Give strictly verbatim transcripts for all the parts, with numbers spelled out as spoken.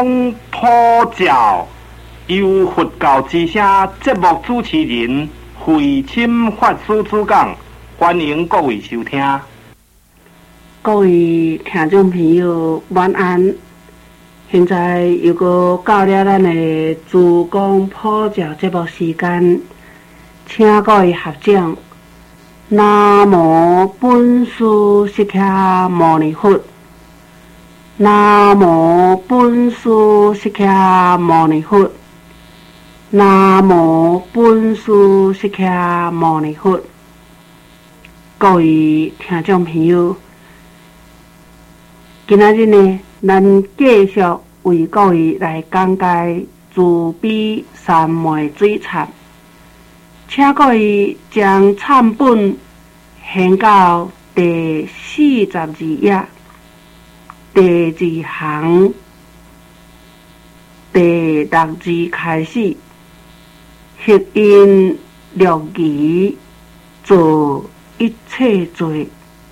公托教由佛教之声节目主持人慧钦法师主讲，欢迎各位收听。 各位听众朋友，晚安。现在又搁到了咱的自公普教节目时间，请各位合掌。南无本师释迦牟尼佛。南无本师释迦牟尼佛。南无本师释迦牟尼佛。各位听众朋友，今仔日呢，咱继续为各位来讲解慈悲三昧水忏，请各位将忏本掀到第四十二页第二行第六字开始，黑因六义做一切罪。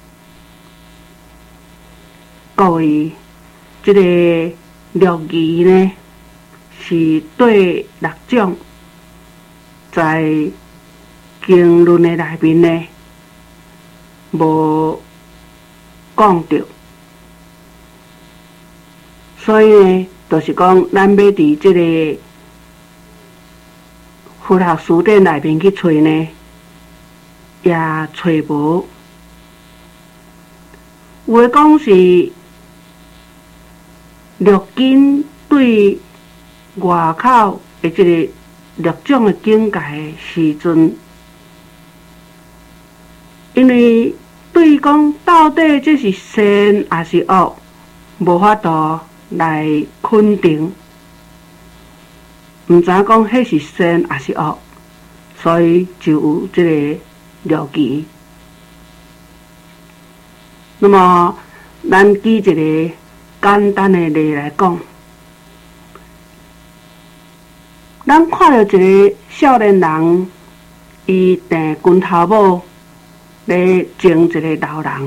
各位，这个六义呢，是对六种在经论的内面呢，无讲到，所以呢，就是讲咱要伫这个佛学书典内面去找呢，也找无。有诶讲是六经对外口的这个六种的境界的时阵，因为对讲到底这是善还是恶，无法度来肯定，毋知影讲迄是善还是恶，所以就有这个六义。那么，咱举一个简单的例来讲，咱看到一个少年人，伊订拳头某咧种一个老人，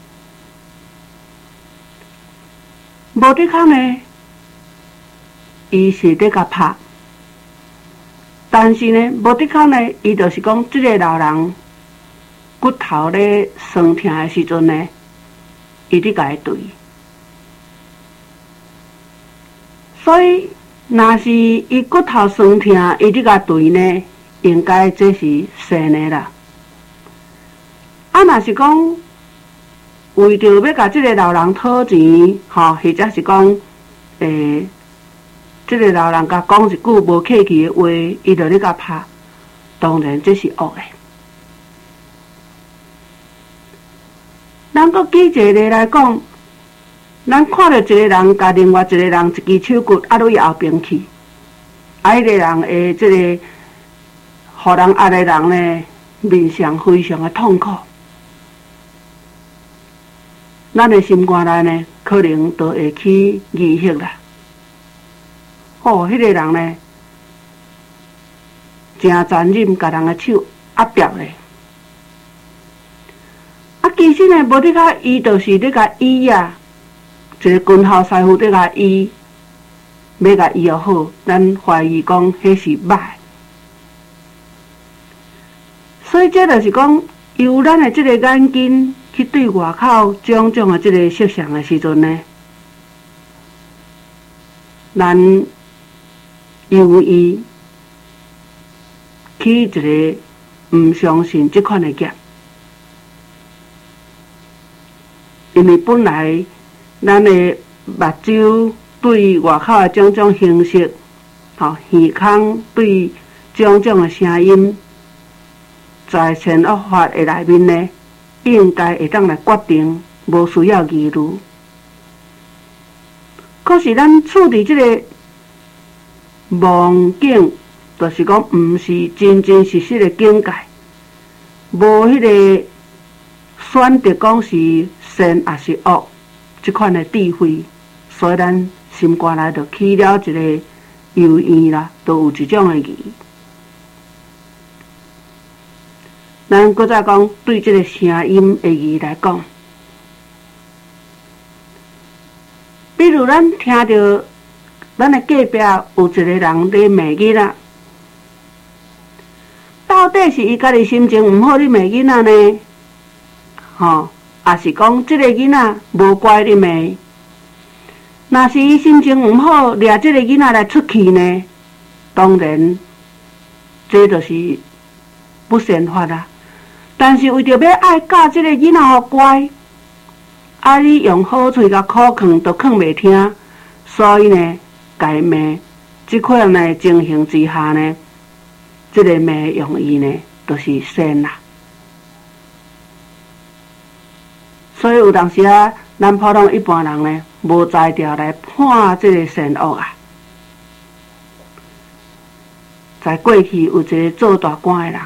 无得空呢，伊是咧甲拍，但是呢，无得空呢，伊就是讲，即个老人骨头咧酸痛的时阵呢，伊伫甲伊对。所以，若是伊骨头酸痛，伊伫甲对呢，应该这是善的啦。啊，若是讲为着要甲即个老人讨钱，吼，或者是讲，诶，即个老人甲讲一句无客气的话，伊就咧甲拍，当然这是恶的。咱搁举一个例来讲。咱看到一个人甲另外一个人一支手骨压落伊后边去，啊，迄个人诶，即个互人压的人呢，面上非常的痛苦。咱的心肝内呢，可能都会起疑惑啦。哦，迄个人呢，真残忍，甲人的手压掉咧。啊，其实呢，无得甲伊，就是咧甲医啊。一个军校师傅在甲医，要甲医好，咱怀疑讲迄是歹，所以这就是讲，由咱的这个眼睛去对外口种种的这个色相的时阵呢，咱由伊起一个毋相信这款的业，因为本来。咱的目睭对外口的种种形式，吼耳孔对种种的声音，在善恶法的内面呢，应该会当来决定，无需要疑虑。可是咱处伫这个梦境，就是讲毋是真真实实的境界，无迄个选择讲是善还是恶。这款的智慧，所以咱心肝内就起了一个犹豫啦，都有一种的疑。咱搁再讲对这个声音的疑来讲，比如咱听到咱的隔壁有一个人咧骂囡仔，到底是伊家己心情毋好咧骂囡仔呢？吼，也是讲即个囡仔无乖咧骂？若是伊心情毋好，掠即个囡仔来出气呢？当然，这就是不善法啦。但是为着要爱教即个囡仔互乖，啊，你用好喙甲苦劝都劝袂听，所以呢，家骂即款的情形之下呢，即、这个骂用意呢，就是善啦。所以有当时啊，咱普通一般人呢，无才调来判即个善恶啊。在过去有一个做大官的人，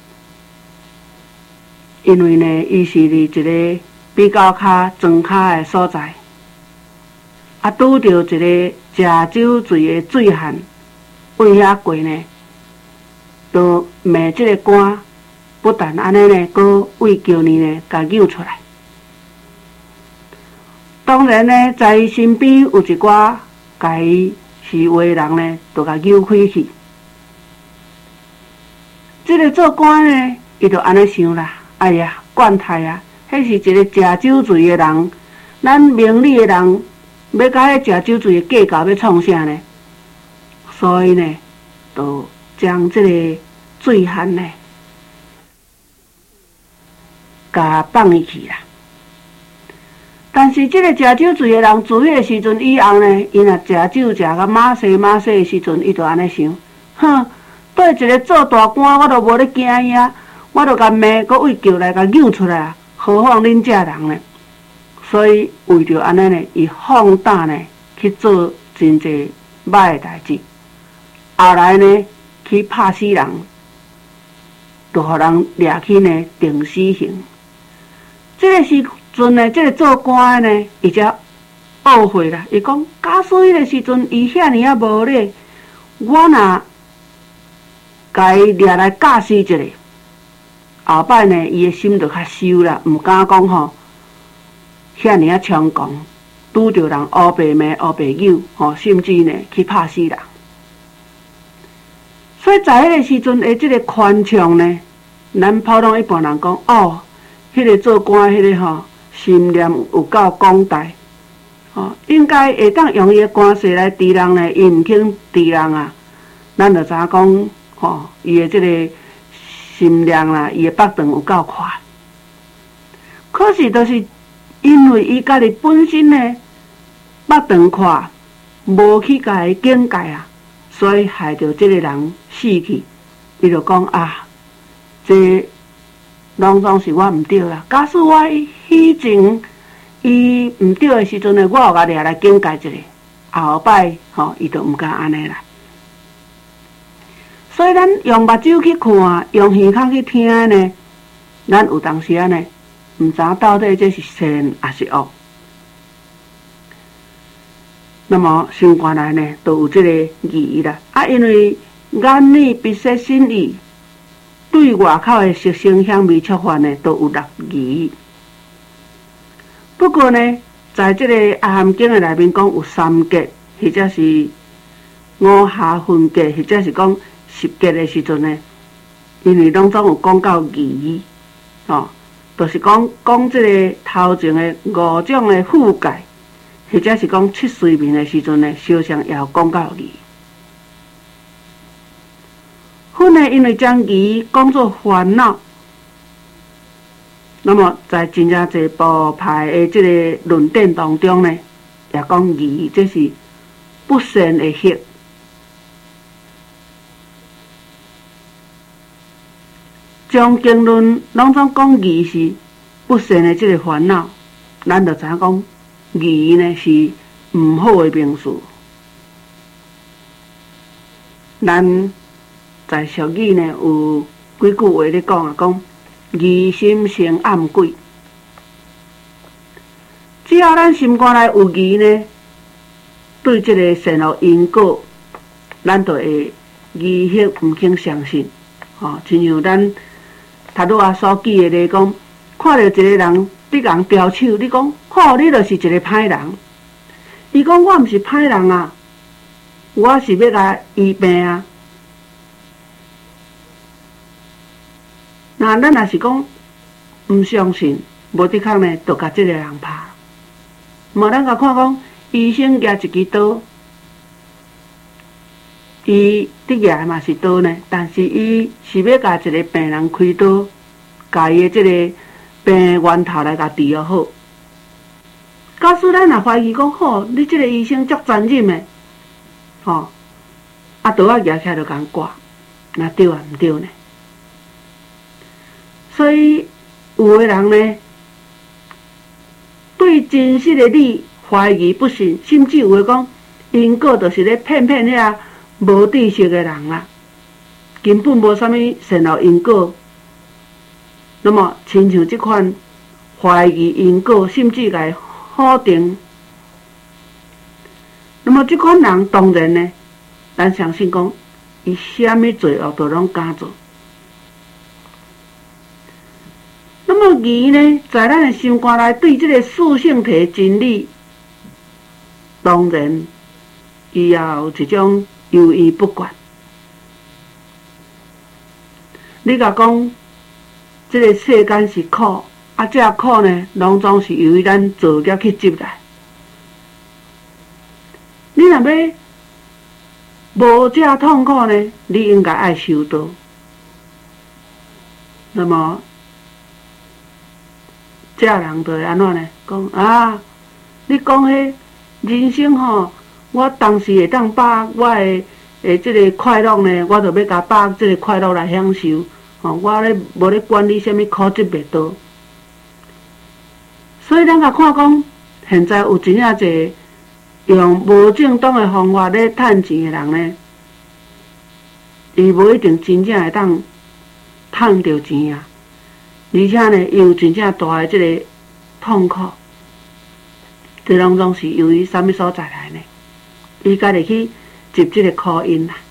因为呢，伊是伫一个比较较庄脚的所在，啊，拄着一个食酒醉的醉汉，为遐过呢，就骂即个官，不但安尼呢，阁为叫你呢，甲揪出来。当然呢，在伊身边有一寡甲伊是话人呢，就甲揪开去。即个做官呢，伊就安尼想啦，哎呀，惯态啊！迄是一个食酒醉的人，咱明理的人，要甲迄食酒醉的计较要创啥呢？所以呢，就将即个醉汉呢，甲放伊去啦。但是即个食酒醉的人，自迄个时阵以后呢，伊若食酒食甲马西马西的时阵，伊就安尼想，哼。对一个做大官，我都无咧惊伊啊！我都甲骂，搁为叫来甲揪出来啊！何况恁这人呢？所以为着安尼呢，伊放胆呢去做真侪歹诶代志，后来呢去拍死人，就互人掠去呢定死刑。这个时阵呢，这个做官的呢，伊才懊悔啦。伊讲，假使迄个时阵伊遐尔啊无咧，我若甲伊掠来教死一下，后摆呢，伊的心就较收啦，毋敢讲吼，遐尔啊猖狂，拄着人乌白骂、乌白扭，吼，甚至呢去拍死人。所以在迄个时阵的即个宽敞呢，咱普通一般人讲，哦，迄、那个做官迄、那个吼，心念有够广大，吼，应该会当用伊的官势来治人呢，伊毋肯治人啊，咱就知讲。吼，伊的即个心量啦，伊的腹肠有够快。可是，就是因为伊家己本身呢腹肠快，无去甲伊警戒啊，所以害着即个人死去。伊就讲啊，这拢总是我毋对啦。假使我以前伊毋对的时阵呢，我有甲掠来警戒一下，后摆吼，伊就毋敢安尼啦。所以咱用目睭去看，用耳孔去听呢，咱有当时啊呢，毋知到底这是善还是恶。那么心肝内呢，都有这个疑啦。啊，因为眼耳鼻舌身意对外口的色声香味触法呢，都有六疑。不过呢，在这个《阿含经》的内面讲有三劫，或者是五下分劫，或者是讲十劫的时阵呢，因为拢总有讲到疑，哦，就是讲讲这个头前的五种的富界，或者是讲七随眠的时阵呢，小常也有讲到疑。分呢，因为将疑讲作烦恼，那么在真正侪部派的这个论点当中呢，也讲疑这是不善的业。将经论拢总讲疑是不善的这个烦恼，咱就知影讲疑呢是毋好的名词。咱在俗语呢有几句话咧讲啊，讲疑心生暗鬼。只要咱心肝内有疑呢，对这个善恶因果，咱就会疑惑毋肯相信。哦，亲像咱头拄仔所举的咧讲，看到一个人伫人刁手，你讲，吼，你就是一个歹人。伊讲我毋是歹人啊， 我是要甲医病啊。那咱若是讲毋相信，无的确呢，就甲即个人拍。无咱甲看讲，医生举一支刀，伊伫举嘛是刀呢，但是伊是要甲一个病人开刀，甲伊的即个病源头来甲治疗好。假使咱若怀疑讲，吼，你即个医生足残忍的，吼，啊刀啊举起来就共割，那对啊毋对呢？所以有的人呢，对真实的理怀疑不信，甚至有的讲因果就是咧骗骗遐无知识的人啊，根本无啥物善恶因果。那么，亲像即款怀疑因果，甚至来否定，那么即款人当然呢，咱相信讲，伊啥物罪恶都拢敢做。那么疑呢，在咱的心肝内对这个四性体真理，当然伊也有一种犹豫不决。你甲讲，这个世间是苦，啊，这苦呢，拢总是由于咱造业去积来。你若要无这痛苦呢，你应该爱修道。那么，这人就会安怎呢？讲啊，你讲迄人生吼，我当时会当把我的诶即个快乐呢，我就要甲把即个快乐来享受。吼，我咧无咧管你啥物苦集灭道。所以咱甲看讲，现在有真正侪用无正当的方法咧趁钱的人呢，伊无一定真正会当趁着钱啊。而且呢，伊有真正大的即个痛苦，这拢总是由于啥物所在来呢？伊家己去接即个苦因啦。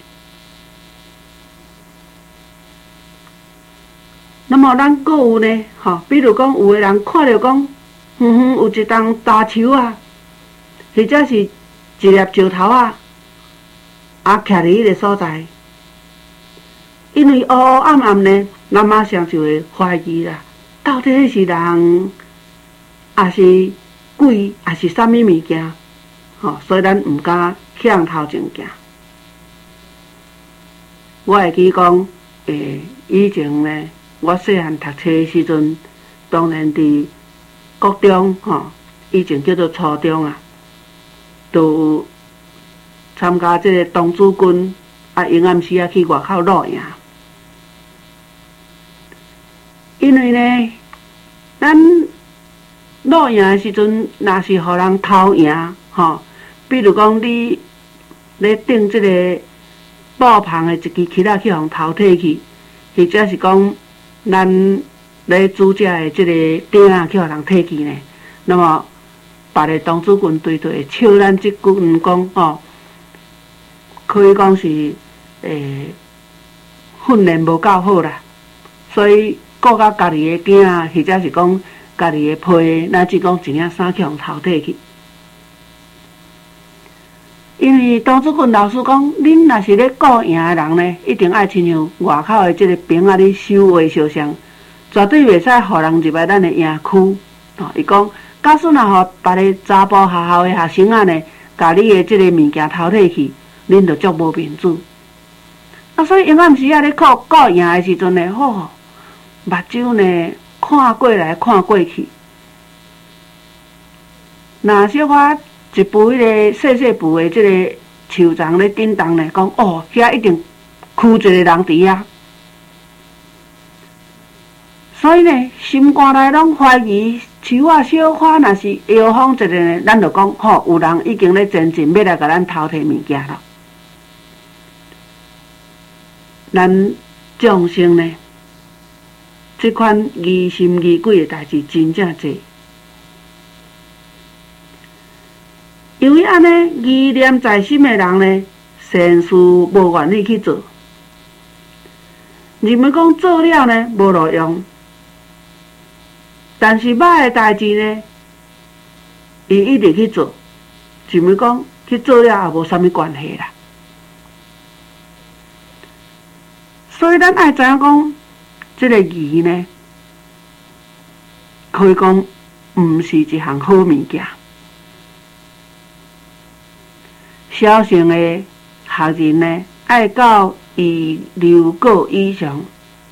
那么咱阁有呢，吼，比如讲，有的人看着讲，远远有一丛大树啊，或者是一粒石头啊，啊，徛伫迄个所在，因为黑黑暗暗呢。咱马上就会怀疑啦，到底迄是人，还是鬼，还是啥物物件？吼、哦，所以咱毋敢向头前行。我会记讲，诶，以前呢，我细汉读册的时阵，当然伫国中，吼、哦，以前叫做初中啊，都参加即个童子军，啊，阴暗时啊去外口露营。因为呢，咱露营的时阵，若是互人偷营，吼，比如讲你咧顶即个布棚的一支旗仔去互偷摕去，或者是讲咱咧煮食的即个鼎啊去互人摕去呢，那么别个童子军队就会笑咱即军讲哦，可以讲是诶训练无够好啦，所以。顾到家己的囝啊，或者是讲家己的被，乃至讲一领衫去互偷摕去。因为童子军老师讲，恁若是咧顾营的人呢，一定爱亲像外口的即个兵啊，咧守卫相像，绝对袂使互人入来咱的营区。哦，伊讲，假使若互别个查甫学校的学生啊呢，甲你的即个物件偷摕去，恁就足无面子。啊，所以阴暗时啊，咧顾顾营的时阵呢，吼、哦。目睭呢，看过来看过去，若小可一步迄个细细步的即个树丛咧震动呢，讲哦，遐一定跍一个人伫遐。所以呢，心肝内拢怀疑树啊小可若是摇晃一个呢，咱就讲吼，有人已经咧前进要来甲咱偷摕物件了。咱众生呢？这款疑心疑鬼的代志真正多，由于安尼疑念在心的人呢，善事无愿意去做，认为讲做了呢无路用，但是歹的代志呢，伊一直去做，认为讲去做了也无啥物关系啦。所以咱爱知影讲，即个义呢，可以讲毋是一项好物件。小乘的学人呢，爱到二六个以上；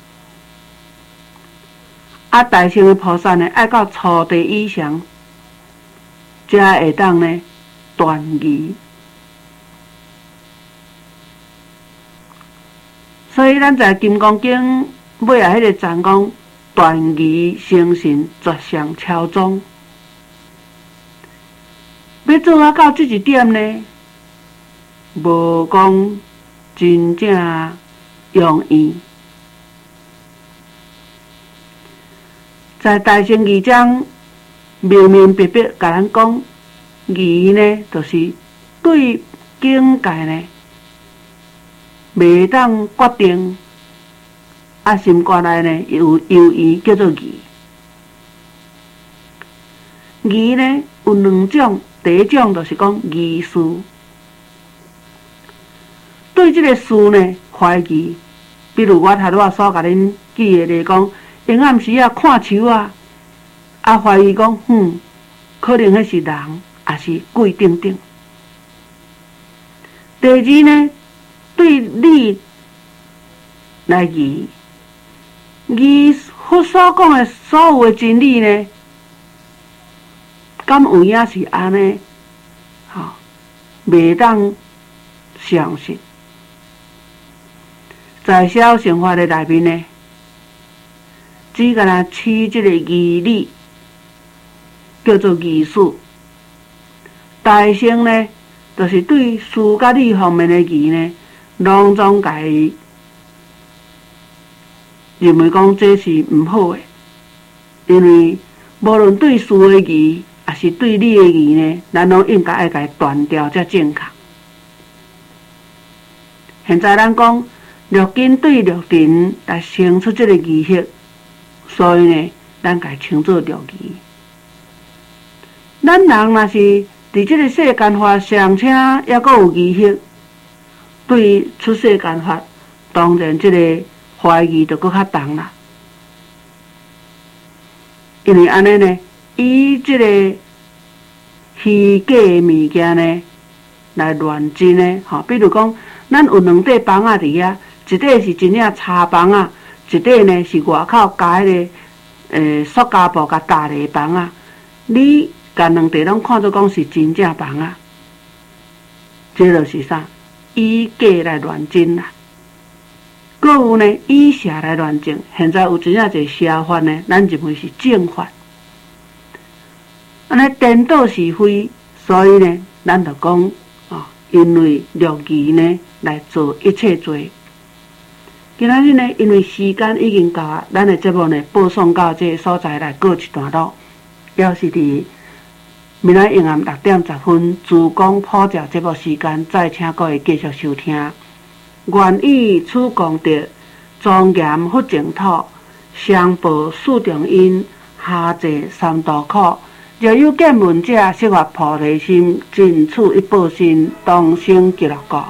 啊，大乘的菩萨呢，爱到初地以上，才会当呢断义。所以咱在《金刚经》尾啊，迄个赞讲断义成信，绝相超宗。要做啊到这一点呢，无讲真正容易。在大乘义章明明白白甲咱讲，义呢，就是对境界呢，袂当决定，啊，心肝内呢有犹豫，叫做义。义呢有两种，第一种就是讲义事，对这个事呢怀疑。比如我头拄所甲恁举的例讲，阴暗时啊看树啊，啊怀疑讲，嗯，可能迄是人，也是鬼等等。第二呢，对理来疑，疑佛所讲的所有的真理呢，敢有影是安尼？吼，袂当相信。在小乘法的内面呢，只敢若取这个义理，叫做义事；大乘呢，就是对事甲理方面的义呢，拢总家己认为讲这是毋好的，因为无论对事的义，也是对理的义呢，咱拢应该爱甲伊断掉才正确。现在咱讲六根对六尘来生出这个义识，所以呢，咱甲伊称作六义。咱人若是伫这个世间法尚且还阁有义识，对出世间法，当然这个怀疑就阁较重啦。因为安尼呢，以这个虚假的物件呢来乱真呢，吼，比如讲，咱有两块房仔伫遐，一块是真正茶房仔，一块呢是外口加迄个诶塑胶布甲搭的房仔，你甲两块拢看做讲是真正房仔，这就是啥？以假来乱真啦。搁有呢，以邪来乱正。现在有真正一个邪法呢，咱认为是正法。安尼颠倒是非，所以呢，咱就讲哦，因为六义呢来做一切罪。今仔日呢，因为时间已经到啊，咱的节目呢播送到这个所在来告一段落，要是伫明仔阴暗六点十分，自讲普教节目时间，再请各位继续收听。愿以此功德，庄严佛净土，上报四重因，下济三途苦。若有见闻者，悉发菩提心，尽此一报身，当生极乐国。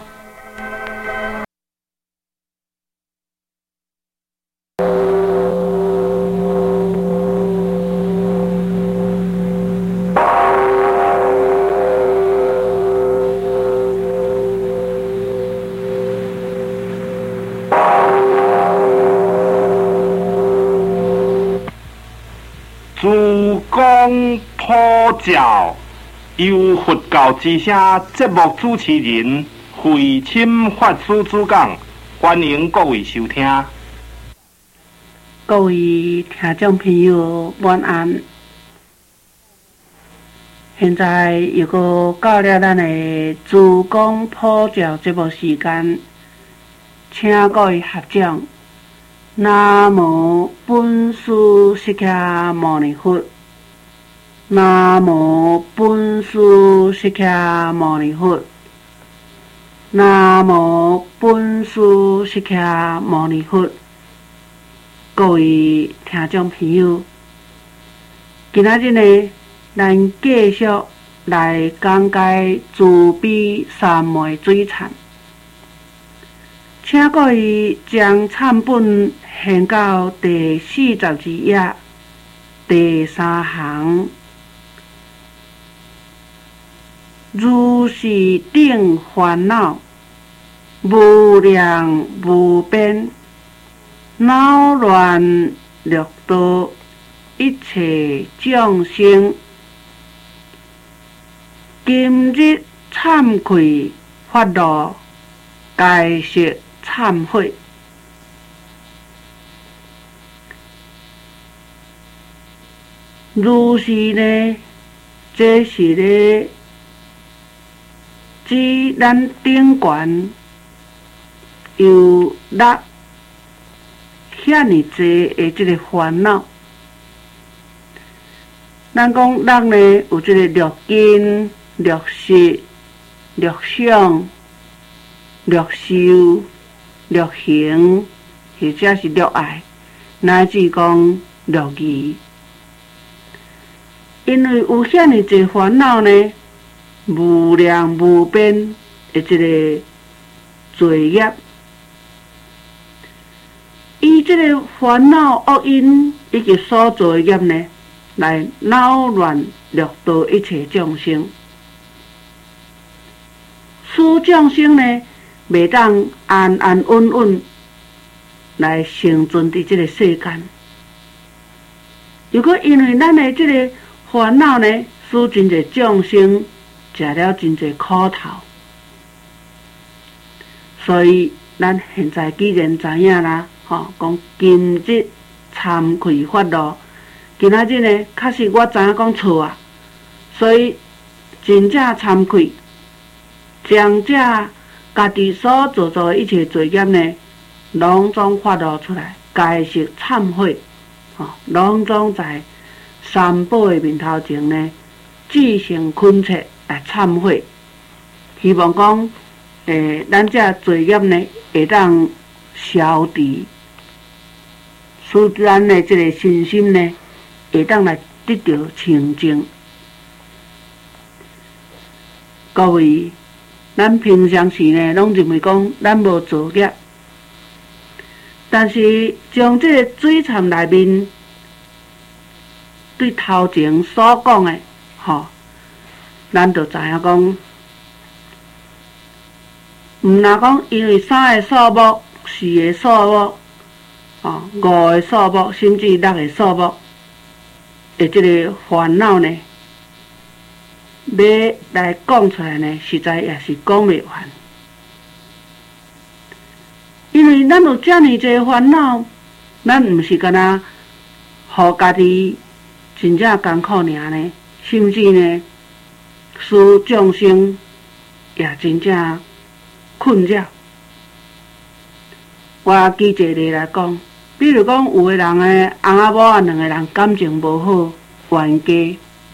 自讲普教，由佛教之声节目主持人慧钦法师主讲，欢迎各位收听。 各位听众朋友，晚安。现在又搁到了咱的自讲普教节目时间，请各位合掌。南无本师释迦牟尼佛，南无本师释迦牟尼佛，南无本师释迦牟尼佛。各位听众朋友，今仔日呢，咱继续来讲解慈悲三昧水忏，请各位将忏本献到第四十二页第三行。如是等烦恼，无量无边，恼乱六道，一切众生，今日忏愧发露，该悉忏悔。如是呢，这是咧指咱顶悬有六遐尼济的即个烦恼。咱讲六呢，有即个六根、六识、六想、六受、六行，或者是六爱，乃至讲六义。因为有遐尼济烦恼呢，无量无边的即个罪业，以即个烦恼恶因以及所做的业呢，来扰乱六道一切众生，使众生呢袂当安安稳稳来生存伫即个世间。如果因为咱的即个烦恼呢，使真侪众生食了真侪苦头，所以咱现在既然知影啦，吼，讲今日惭愧发露，今仔日呢，确实我知影讲错啊，所以真正惭愧，将这家己所做做的一切罪业呢，拢总发露出来，该悉忏悔，吼，拢总在三宝的面头前呢，至诚恳切来忏悔，希望讲，诶，咱这罪业呢会当消除，使咱的这个身心呢会当来得到清净。各位，咱平常时呢，拢认为讲咱无做业，但是从这个水忏内面对头前所讲的，吼，咱就知影讲，毋若讲因为三个数目、四个数目、哦五个数目，甚至六个数目的即个烦恼呢，要来讲出来呢，实在也是讲袂完。因为咱有遮尼济烦恼，咱毋是干那互家己真正艰苦尔呢，甚至呢，使众生也真正困扰。我举一个例来讲，比如讲有个人的翁仔某啊，两个人感情无好，冤家。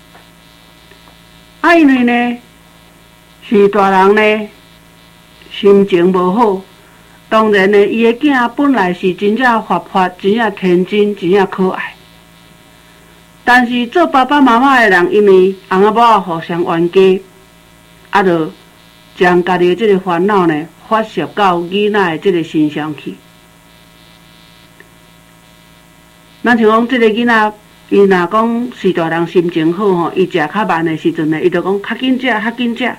啊，因为呢，是大人呢，心情无好，当然呢，伊的囝本来是真正活泼、真正天真、真正可爱。但是做爸爸妈妈的人，因为翁仔某啊互相冤家，啊，就将家己的这个烦恼呢发泄到囡仔的这个身上去。咱像讲这个囡仔，伊若讲是大人心情好吼，伊食较慢的时阵呢，伊就讲较紧食，较紧食。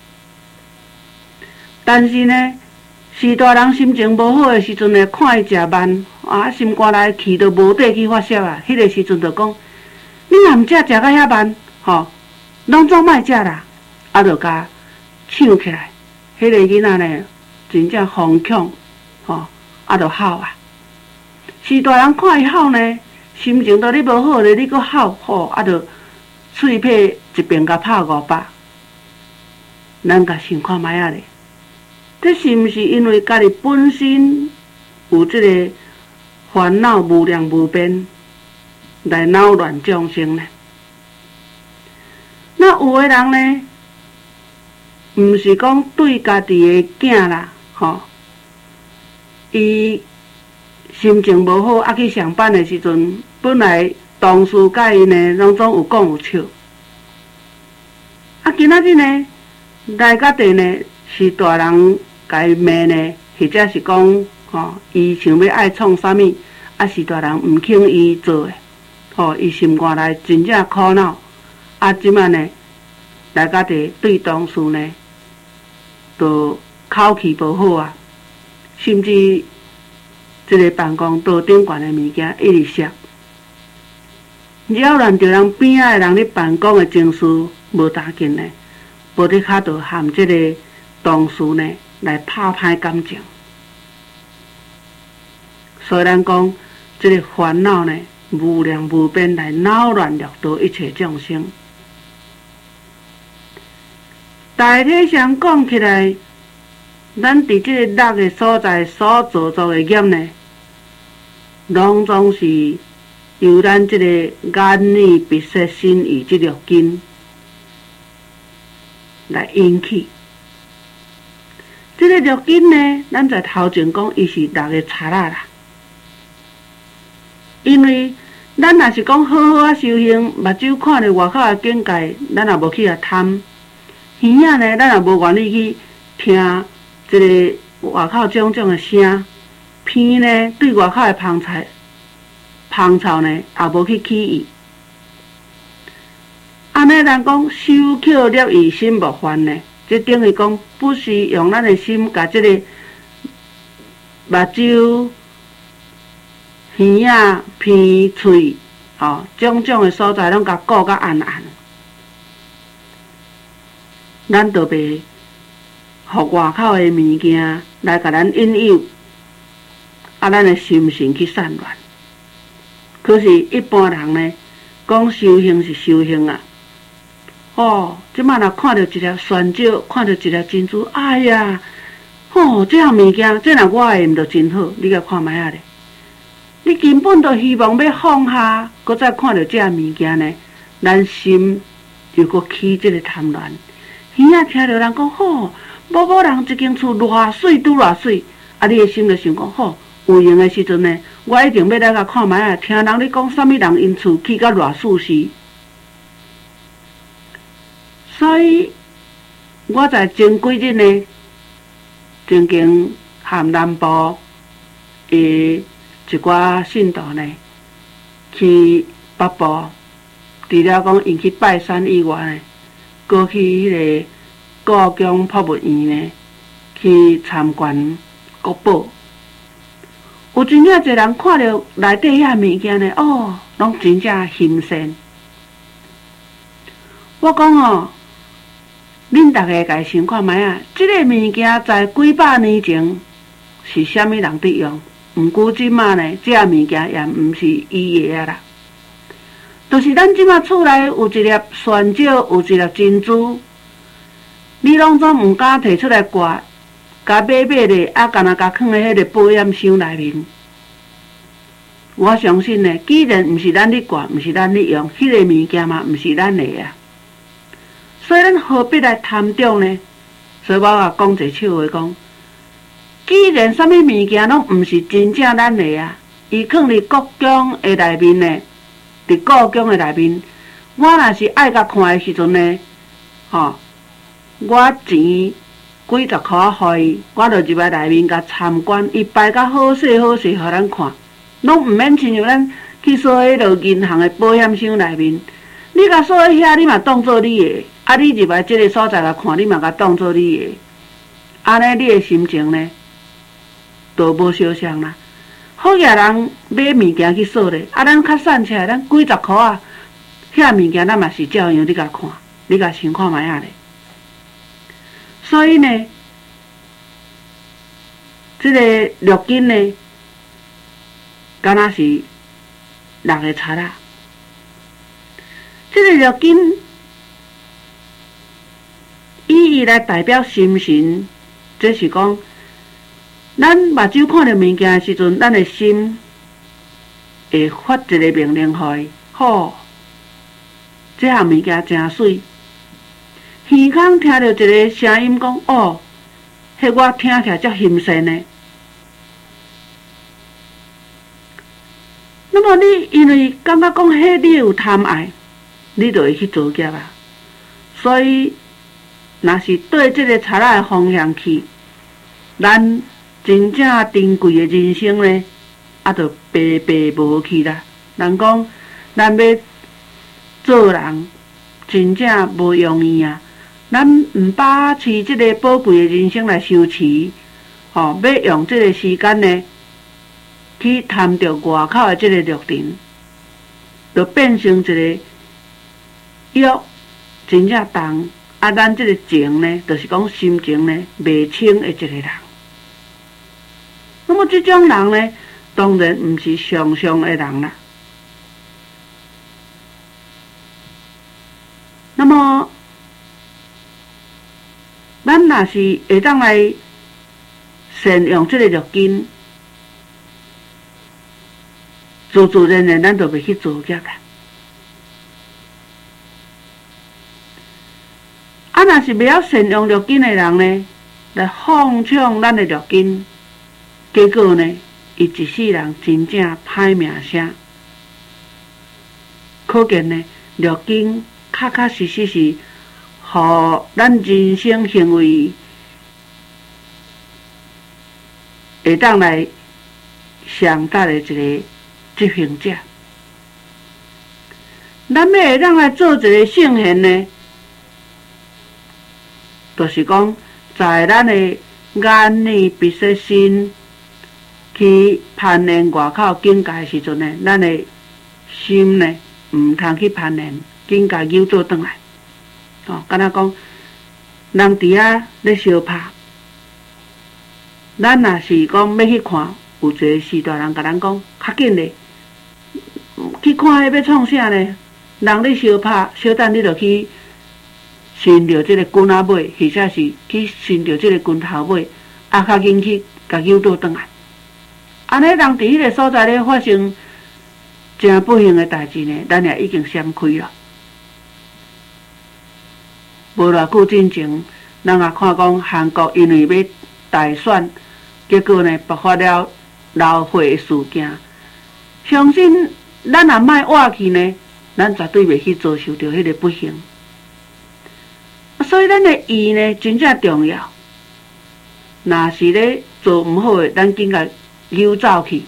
但是呢，是大人心情无好的时阵呢，看伊食慢，啊，心肝内气都无底去发泄啊。迄个时阵就讲，你若毋食，食到遐慢，吼，拢总莫食啦，啊，就甲抢起来。迄个囡仔呢，真正疯狂，吼，啊，就哭啊。是大人看伊哭呢，心情都你无好咧，你搁哭，吼，啊，就喙皮一边甲拍五百。咱甲想看卖啊咧，这是毋是因为家己本身有即个烦恼无量无边，来扰乱众生呢？那有个人呢，毋是讲对家己的囝啦，吼，伊心情无好，啊去上班的时阵，本来同事甲伊呢，拢总有讲有笑， 啊，今仔日呢，来到地呢是大人甲伊骂呢，或者是讲吼，伊想要爱创啥物，啊是大人毋肯伊做诶，吼，伊心肝内真正苦恼。啊，即摆呢，来到地对同事呢，都口气无好啊，甚至即个办公桌顶悬诶物件一直摔，扰乱着人边仔诶人咧办公诶情绪无打紧呢，无伫骹度含即个同事呢来拍歹感情。所以咱讲，即个烦恼呢，无量无边来扰乱掠夺一切众生。大体上讲起来，咱伫即个六个所在所做作的业呢，拢总是由咱即个眼耳鼻舌身意即六根来引起。即个六根呢，咱在头前讲，伊是六个贼仔啦。因为咱若是讲好好啊修行，目睭看着外口的境界，咱也无去啊贪；耳仔呢，咱也无愿意去听即个外口种种的声；鼻呢，对外口的芳菜、芳草呢，也无去起意。安尼人讲修口业意心无烦呢，即等于讲不是用咱的心，甲即个目睭、耳仔、鼻、喙，吼，种种的所在拢甲顾甲暗暗，咱就袂互外口的物件来甲咱引诱，啊，咱的心神去散乱。可是，一般人呢，讲修行是修行啊，哦，即摆若看到一粒玄鸟，看到一粒珍珠，哎呀，哦，这项物件，这若我的，毋就真好？你甲看觅下咧。你根本就希望要放下，搁再看到这物件呢，咱心又搁起这个贪恋。耳仔听到人讲吼，某某人一间厝偌水拄偌水，啊，你的心就想讲吼，有闲的时阵呢，我一定要来甲看觅下，听人咧讲啥物人因厝起甲偌舒适。所以我在前几日呢，曾经含南部诶。一寡信徒呢，去北部，除了讲因去拜山以外呢，过去迄个故宫博物院呢，去参观国宝。有真正侪人看到内底遐物件呢，哦，拢真正新鲜。我讲哦，恁逐个家想看觅啊，即个物件在几百年前是虾米人伫用？毋过即马呢，这物件也毋是伊个啊啦，就是咱即马厝内有一粒玄鸟，有一粒珍珠，你拢总毋敢摕出来挂，甲买买咧，啊，干那甲放咧迄个保险箱内面。我相信呢，既然毋是咱咧挂，毋是咱咧用，迄、那个物件嘛，毋是咱的啊，所以咱何必来贪重呢？所以我也讲一笑话讲。既然啥物物件拢毋是真正咱的啊，伊放伫国宫的内面呢，伫故宫的内面，我若是爱甲看的时阵呢，吼，我钱几十箍啊，互伊，我就入来内面甲参观，伊摆甲好势好势，互咱看，拢毋免亲像咱去锁迄落银行的保险箱内面，你甲锁喺遐，你嘛当做你的，啊，你入来即个所在甲看，你嘛甲当做你的，安尼你的心情呢？都无相像啦，好野人买物件去锁咧，啊，咱较省起来，咱几十箍啊，遐物件咱嘛是照样你甲看，你甲想看觅下咧。所以呢，即、这个六根呢，敢若是六个贼仔。即、这个六根，以伊来代表心神，即是讲。咱目睭看到物件的时阵，咱的心会发一个命令互伊，吼，这项物件真水。耳孔听到一个声音讲，哦，迄我听起来足新鲜呢。那么你因为感觉讲，迄你有贪爱，你就会去做业啊。 所以，若是对这个贼仔的方向去，咱真正珍贵的人生呢，啊，就白白无去啦。人讲，咱要做人，真正无容易啊。咱毋把持这个宝贵的人生来修持，吼、哦，要用这个时间呢，去谈着外口的这个热情，就变成一个药，真正重。啊，咱这个情呢，就是讲心情呢未清的一个人。那么这种人呢，当然毋是上上的人啦。那么，咱若是会当来善用这个热根，自自然然咱就袂去做孽啦。啊，若是袂晓善用热根的人呢，来放纵咱的热根，结果呢，伊一世人真正歹名声。可见呢，热根确确实实是，互咱人生行为会当来上达的一个执行者。咱要会当来做一个圣贤呢？就是讲，在咱的眼耳鼻舌身去攀恋外口境界的时阵呢，咱的心呢，毋通去攀恋境界扭倒转来。哦，敢若讲，人伫遐咧相拍，咱若是讲要去看，有一个士大人甲咱讲，较紧咧，去看迄要创啥呢？人咧相拍，小等你就去。寻着即个棍仔尾，或者是去寻着即个棍头尾，啊，较紧去甲扭倒转来。安尼人伫迄个所在咧发生真不幸的代志呢，咱也已经闪开了。无偌久之前，咱也看讲韩国因为要大选，结果呢爆发了流血的事件。相信咱若莫活去呢，咱绝对袂去遭受到迄个不幸。所以咱的意呢，真正重要。若是咧做毋好的，咱紧甲扭走去。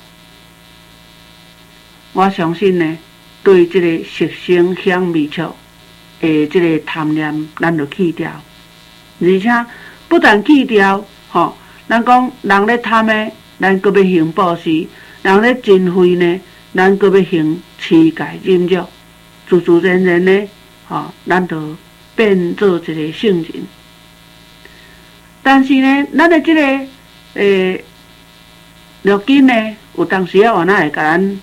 我相信呢，对即个色声香味触的即个贪念，咱就去掉。而且不但去掉，吼、哦，咱讲人咧贪的，咱阁要行布施；人咧尽费呢，咱阁要行持戒忍辱，自自然然呢，吼、哦，咱就。变做一个圣人，但是呢，咱的这个诶，热根呢，有当时啊，原来会甲咱，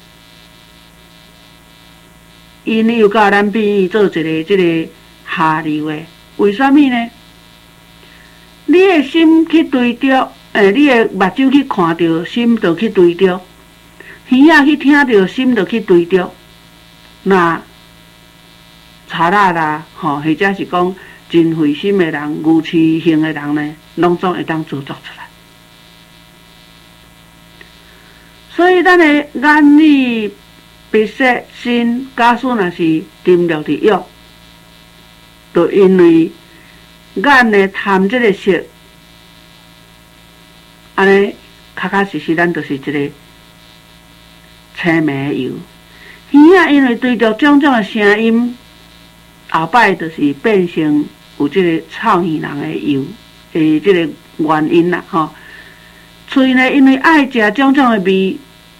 因又甲咱变伊做一个这个下流的，为什么呢？你的心去对着，诶，你的目睭去看着，心就去对着；耳仔去听着，心就去对着。那查啦啦，吼，或者是讲真费心的人、牛痴性的人呢，拢总会当制作出来。所以，咱的眼耳鼻舌身，假使若是沉落伫欲，就因为眼呢贪这个色，安尼确确实实，咱就是一个青迷油。耳仔因为对着种种的声音。后摆就是变成有即个臭耳人的油的即个原因啦，吼。喙呢，因为爱食种种的味，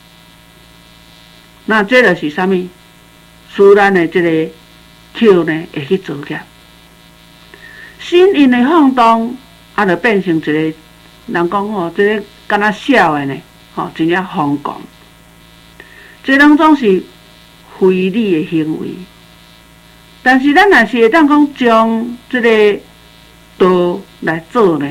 那这就是啥物？使咱的即个口呢会去做孽。心因为放动，啊，就变成一个人讲吼，即个敢若笑的呢，吼，真正疯狂。这拢总是非礼的行为。但是咱若是会当讲将即个道来做呢，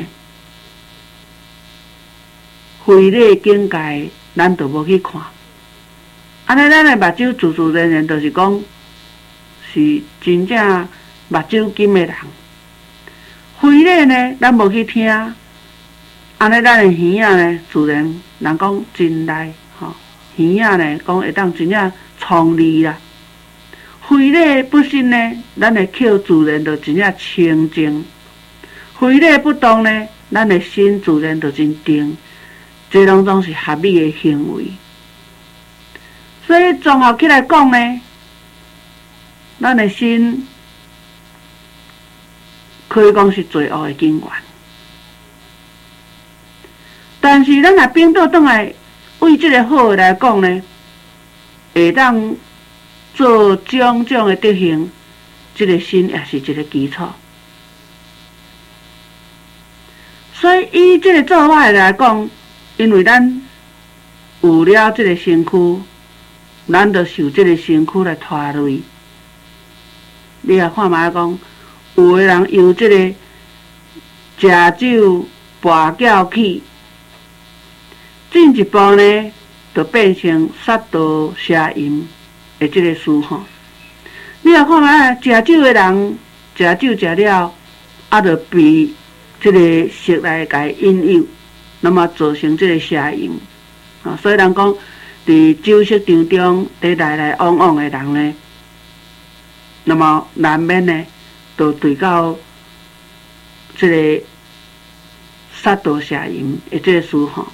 非礼境界，咱就无去看。安尼咱的目睭自自然然就是讲，是真正目睭金的人。非礼呢，咱无去听，安尼咱的耳仔呢，自然人讲真利吼，耳仔呢讲会当真正创利啦。 非礼不信呢，咱的口自然就真正清净；非礼不动呢，咱的心自然就真定。这拢总是合理的行为。所以综合起来讲呢，咱的心可以讲是罪恶的根源。但是咱若反倒转来为这个好的来讲呢，会当做种种的德行，这个心也是一个基础。所以以这个做法来讲，因为咱有了这个身躯，咱就受这个身躯来拖累。你也看卖讲，有的人由这个食酒跋筊起，进一步呢，就变成杀盗邪淫的这个事吼。你也看卖，食酒的人食酒食了，啊，就被这个色来甲伊引诱，那么造成这个邪淫啊。所以人讲，伫酒色场中，伫来来往往的人呢，那么难免呢，就对到这个杀盗邪淫的这个事吼。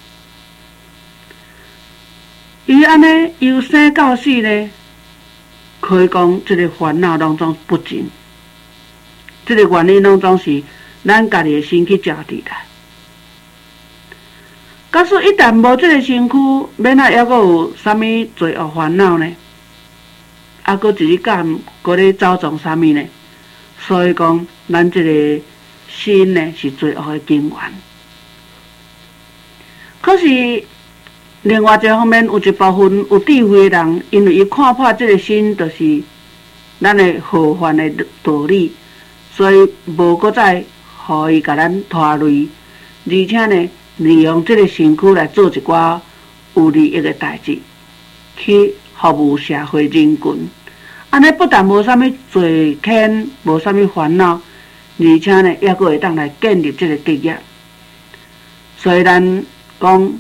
伊安尼由生到死呢，可以讲这个烦恼当中不尽，这个原因当中是咱家己的身躯招致来。假使一旦无这个身躯，免啊还阁有啥物罪恶烦恼呢？啊，阁一日间阁咧走从啥物呢？所以讲，咱这个心呢是罪恶的根源。可是另外一方面，有一部分有智慧的人，因为伊看破这个心，就是咱的好犯的道理，所以无搁再互伊甲咱拖累，而且呢，利用这个身躯来做一寡有利益的代志，去服务社会人群。安尼不但无啥物罪愆，无啥物烦恼，而且呢，还阁会当来建立这个德业。所以咱讲，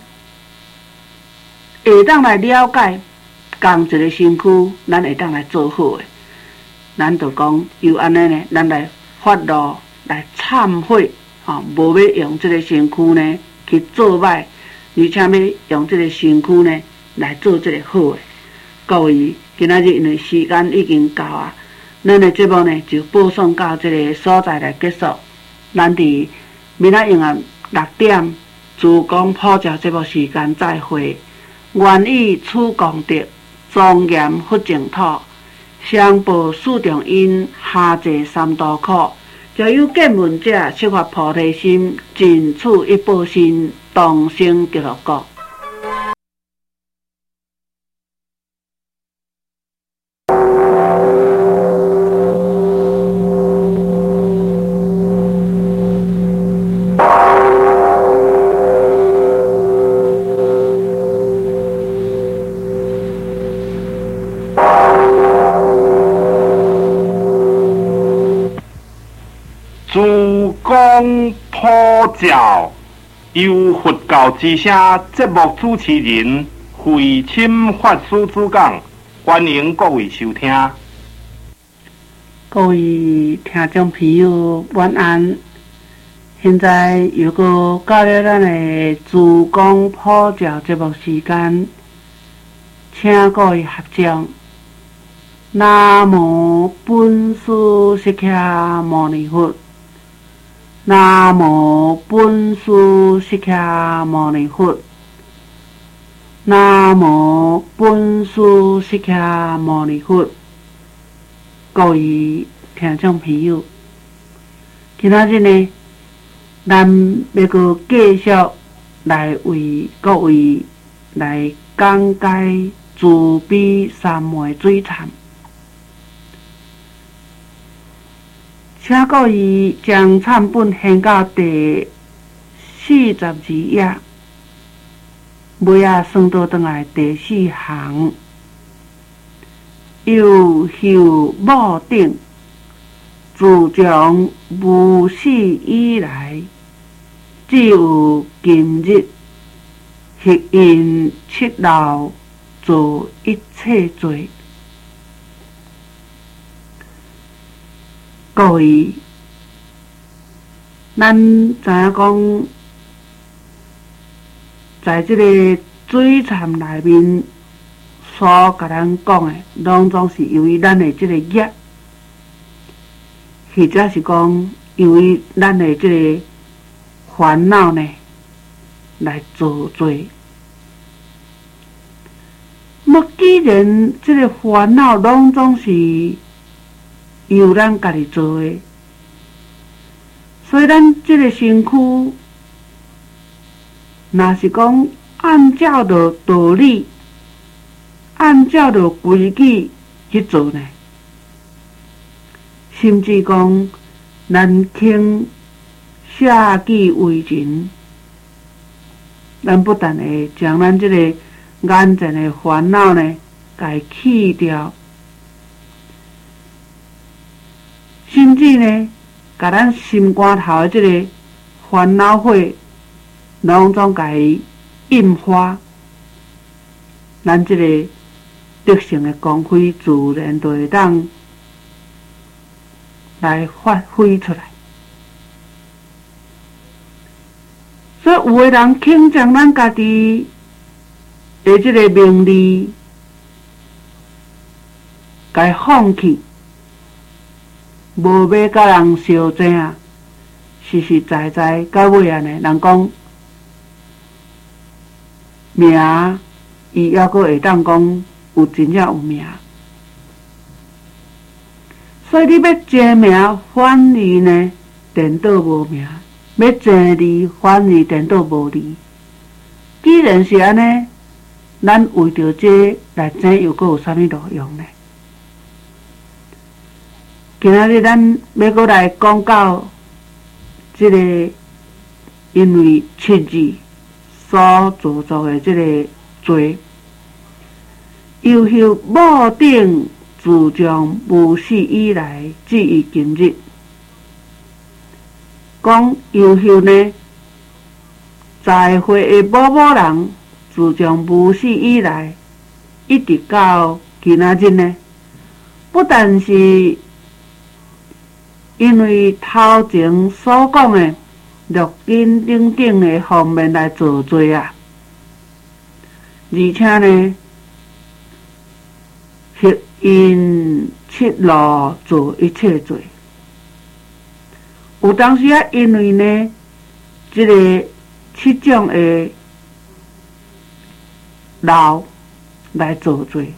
会当来了解，共一个身躯，咱会当来做好诶。咱就讲，由安尼呢，咱来发怒，来忏悔，吼、哦，无要用这个身躯呢去做歹，而且要用这个身躯呢来做这个好诶。各位，今仔日因为时间已经到啊，咱的节目呢就播送到这个所在来结束。咱伫明仔用啊六点，自讲普教节目时间再会。愿以此功德，庄严佛净土，上报四重因，下济三途苦。就有见闻者，悉发菩提心，尽此一报身，同生极乐国。 主讲普教，由佛教之声节目主持人慧钦法师主讲，欢迎各位收听。 各位听众朋友，晚安。现在又搁到了咱的自讲普教节目时间，请各位合掌。南无本师释迦牟尼佛。南无本师释迦牟尼佛。南无本师释迦牟尼佛。各位听众朋友，今仔日呢，咱要搁继续来为各位来讲解慈悲三昧水忏。请各位将忏本献到第四十二页，尾仔算倒转来第四行。由后母顶，自从无始以来，只有今日，迄因七老做一切罪。 各位，咱知影讲，在即个水潭内面所甲咱讲的，拢总是由于咱的即个业，或者是讲由于咱的即个烦恼呢来作罪。么既然即个烦恼拢总是由咱家己做的，所以咱即个身躯，若是讲按照着道理，按照着规矩去做呢，甚至讲咱肯舍己为人，咱不但会将咱即个眼前的烦恼呢，甲伊去掉，甚至呢，甲咱心肝头的即个烦恼火，拢总甲伊引发，咱即个德性的光辉，自然就会当来发挥出来。所以有的人肯将咱家己的即个名利，甲伊放弃，无要甲人相争啊，实实在在到尾安尼，人讲名，伊还阁会当讲有真正有名，所以你要争名，反而呢颠倒无名；要争利，反而颠倒无利。既然是安尼，咱为着这来争，又阁有啥物路用呢？今仔日咱要阁来讲到即个因为七字所造作的即个罪，由后某顶自从无始以来，至于今日，讲由后呢，在会的某某人。自从无始以来，一直到今仔日呢，不但是因为头前所讲的六根等等的方面来造罪啊，而且呢，是因七路做一切罪。有当时啊，因为呢，这个七种的老来造罪，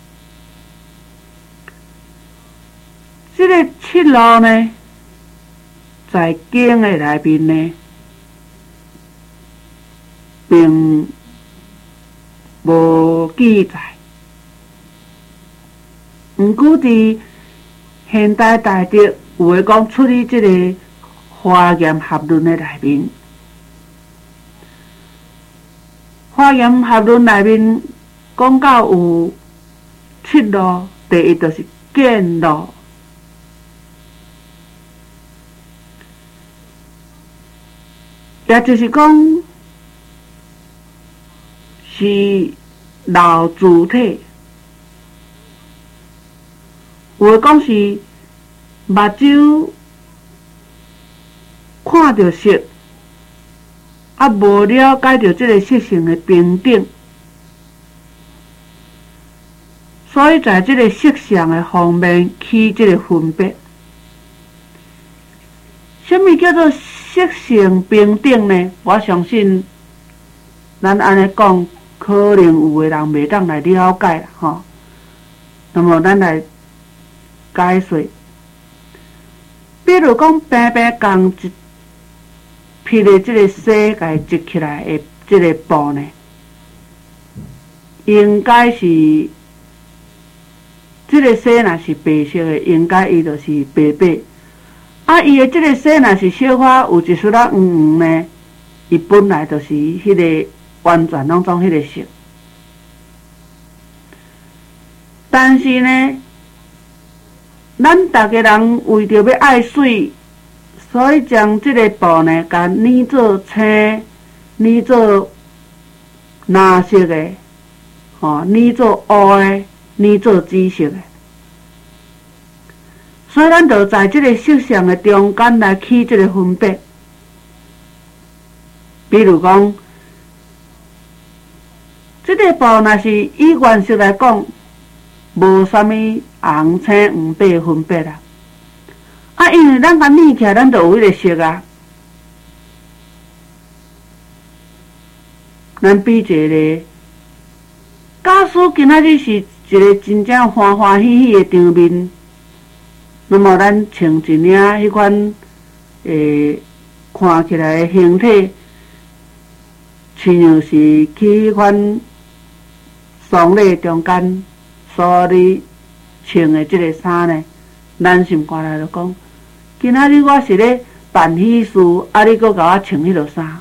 这个七路呢，在经的内面呢，并无记载。毋过伫现代大德有诶讲出于这个华严合论的内面。华严合论内面讲到有七路，第一就是见路，也就是讲是老主体，有诶讲是目睭看着色。啊，无了解到这个色性的平等，所以在这个色相的方面起这个分别。什么叫做色性平等呢？我相信咱安尼讲，可能有的人袂当来了解啦，吼。那么咱来解说，比如讲，平平共一披的这个丝，甲伊织起来的这个布呢，应该是这个丝若是白色的，应该伊就是白白。啊，伊的这个丝若是小可有一丝仔黄黄呢，伊本来就是迄个完全拢总迄个色。但是呢，咱逐个人为着要爱水。所以将这个布呢，甲染做青，染做蓝色的，吼、哦，染做乌的，染做紫色的。 所以咱就在即个色相的中间来起即个分别。比如讲，即个布若是以原色来讲，无啥物红、青、黄、白分别啦。啊，因为咱甲捻起来，咱就有迄个色啊。咱比一个，假使今仔日是一个真正欢欢喜喜的场面，那么咱穿一领迄款诶，看起来的形体，亲像是去迄款丧礼中间所咧穿的即个衫呢，咱心肝内就讲，今仔日我是咧办喜事，啊，你搁甲我穿迄落衫。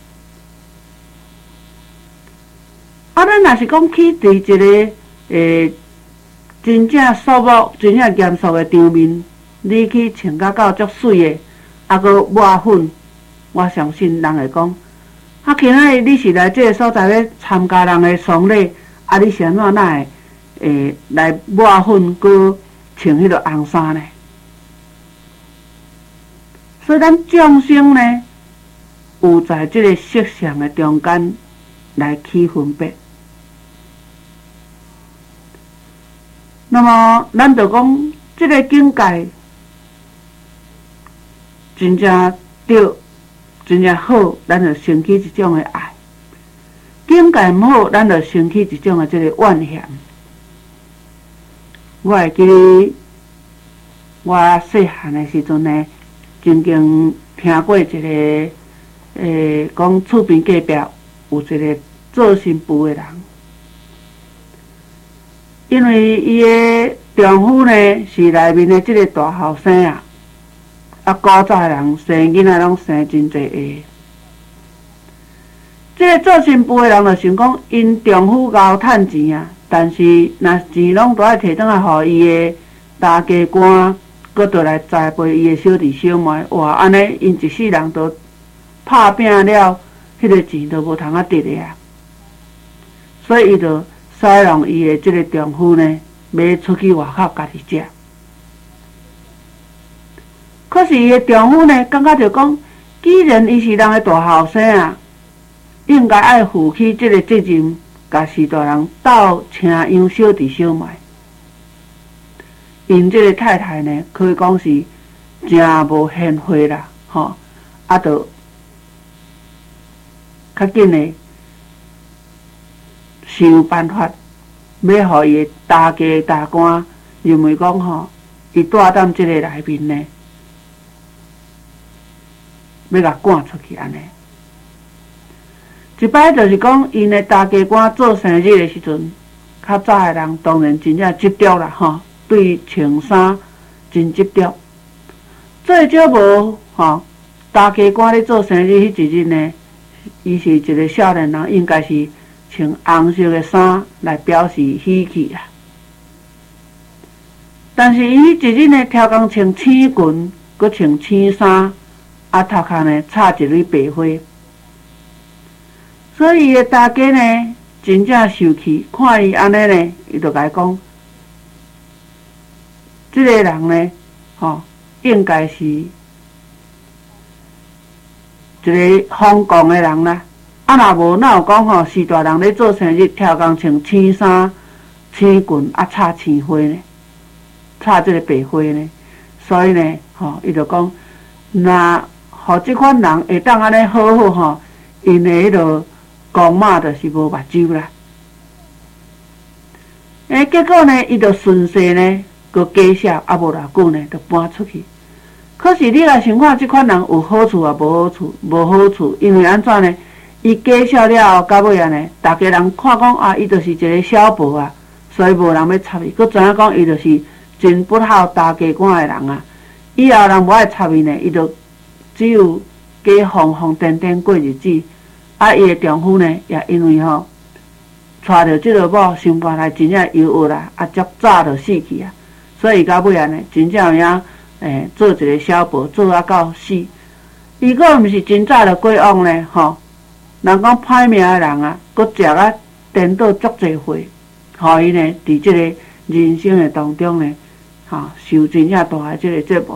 啊，咱若是讲去伫一个诶真正肃穆、真正严肃的场面，你去穿甲到足水的，啊，搁抹粉，我相信人会讲，啊，今仔日你是来这个所在咧参加人的丧礼，啊，你是安怎哪会诶来抹粉搁穿迄落红衫呢？所以咱众生呢，有在即个色相的中间来起分别。那么，咱就讲，即个境界真正对，真正好，咱就升起一种的爱；境界毋好，咱就升起一种的即个怨嫌。我会记得我细汉的时阵呢，曾经听过一个诶，讲厝边隔壁有一个做新妇的人。因为伊的丈夫呢是内面的即个大后生啊，啊古早人生囡仔拢生真侪个。即个做新妇的人就想讲，因丈夫熬趁钱啊，但是若钱拢都爱摕转来互伊的大家官，搁倒来栽培伊的小弟小妹，哇！安尼因一世人都拍拼了，迄个钱都无通啊得的啊，所以伊就使用伊的即个丈夫呢，要出去外口家己食。可是伊的丈夫呢，感觉着讲，既然伊是人的大后生啊，应该爱负起即个责任，甲士大人斗请养小弟小妹。因即个太太呢，可以讲是真无贤惠啦，吼，啊，就较紧的。想办法，要互伊的大家大官认为讲吼，伊住踮即个内面呢，要甲赶出去安尼。一摆就是讲，因的大家官做生日的时阵，较早的人当然真正执着啦，吼，对穿衫真执着。最少无吼，大家官咧做生日迄一日呢，伊是一个少年人，应该是穿红色的衫来表示喜气啊。但是伊迄一日呢，超工穿青裙，搁穿青衫，啊头壳呢插一蕊白花，所以伊的大家呢真正受气，看伊安尼呢，伊就甲伊讲，即个人呢，吼，应该是一个疯狂的人啦。啊，若无哪有讲吼，士大人咧做生日，超工穿青衫、青裙，啊插青花呢，插即个白花呢？所以呢，吼，伊就讲，若互即款人会当安尼好好吼，因的迄落公妈就是无目睭啦。诶，结果呢，伊就顺势呢，搁假笑，啊无偌久呢，就搬出去。可是你来想看，即款人有好处啊，无好处，无好处，因为安怎呢？伊介绍了后，到尾啊呢，大家人看讲啊，伊就是一个小婆啊，所以无人要插伊。佮知影讲伊就是真不好大家官的人啊。以后人无爱插伊呢，伊就只有加疯疯癫癫过日子。啊，伊的丈夫呢，也因为吼娶着即个某，心肝内真正忧郁啦，啊，足早就死去啊。所以到尾啊呢，真正有影诶，做一个小婆，做啊到死。伊个毋是真早就过往呢，吼。人讲歹命的人啊，佮食啊颠倒足侪回，互伊呢，伫即个人生的当中呢， 吼受真正大诶即个折磨。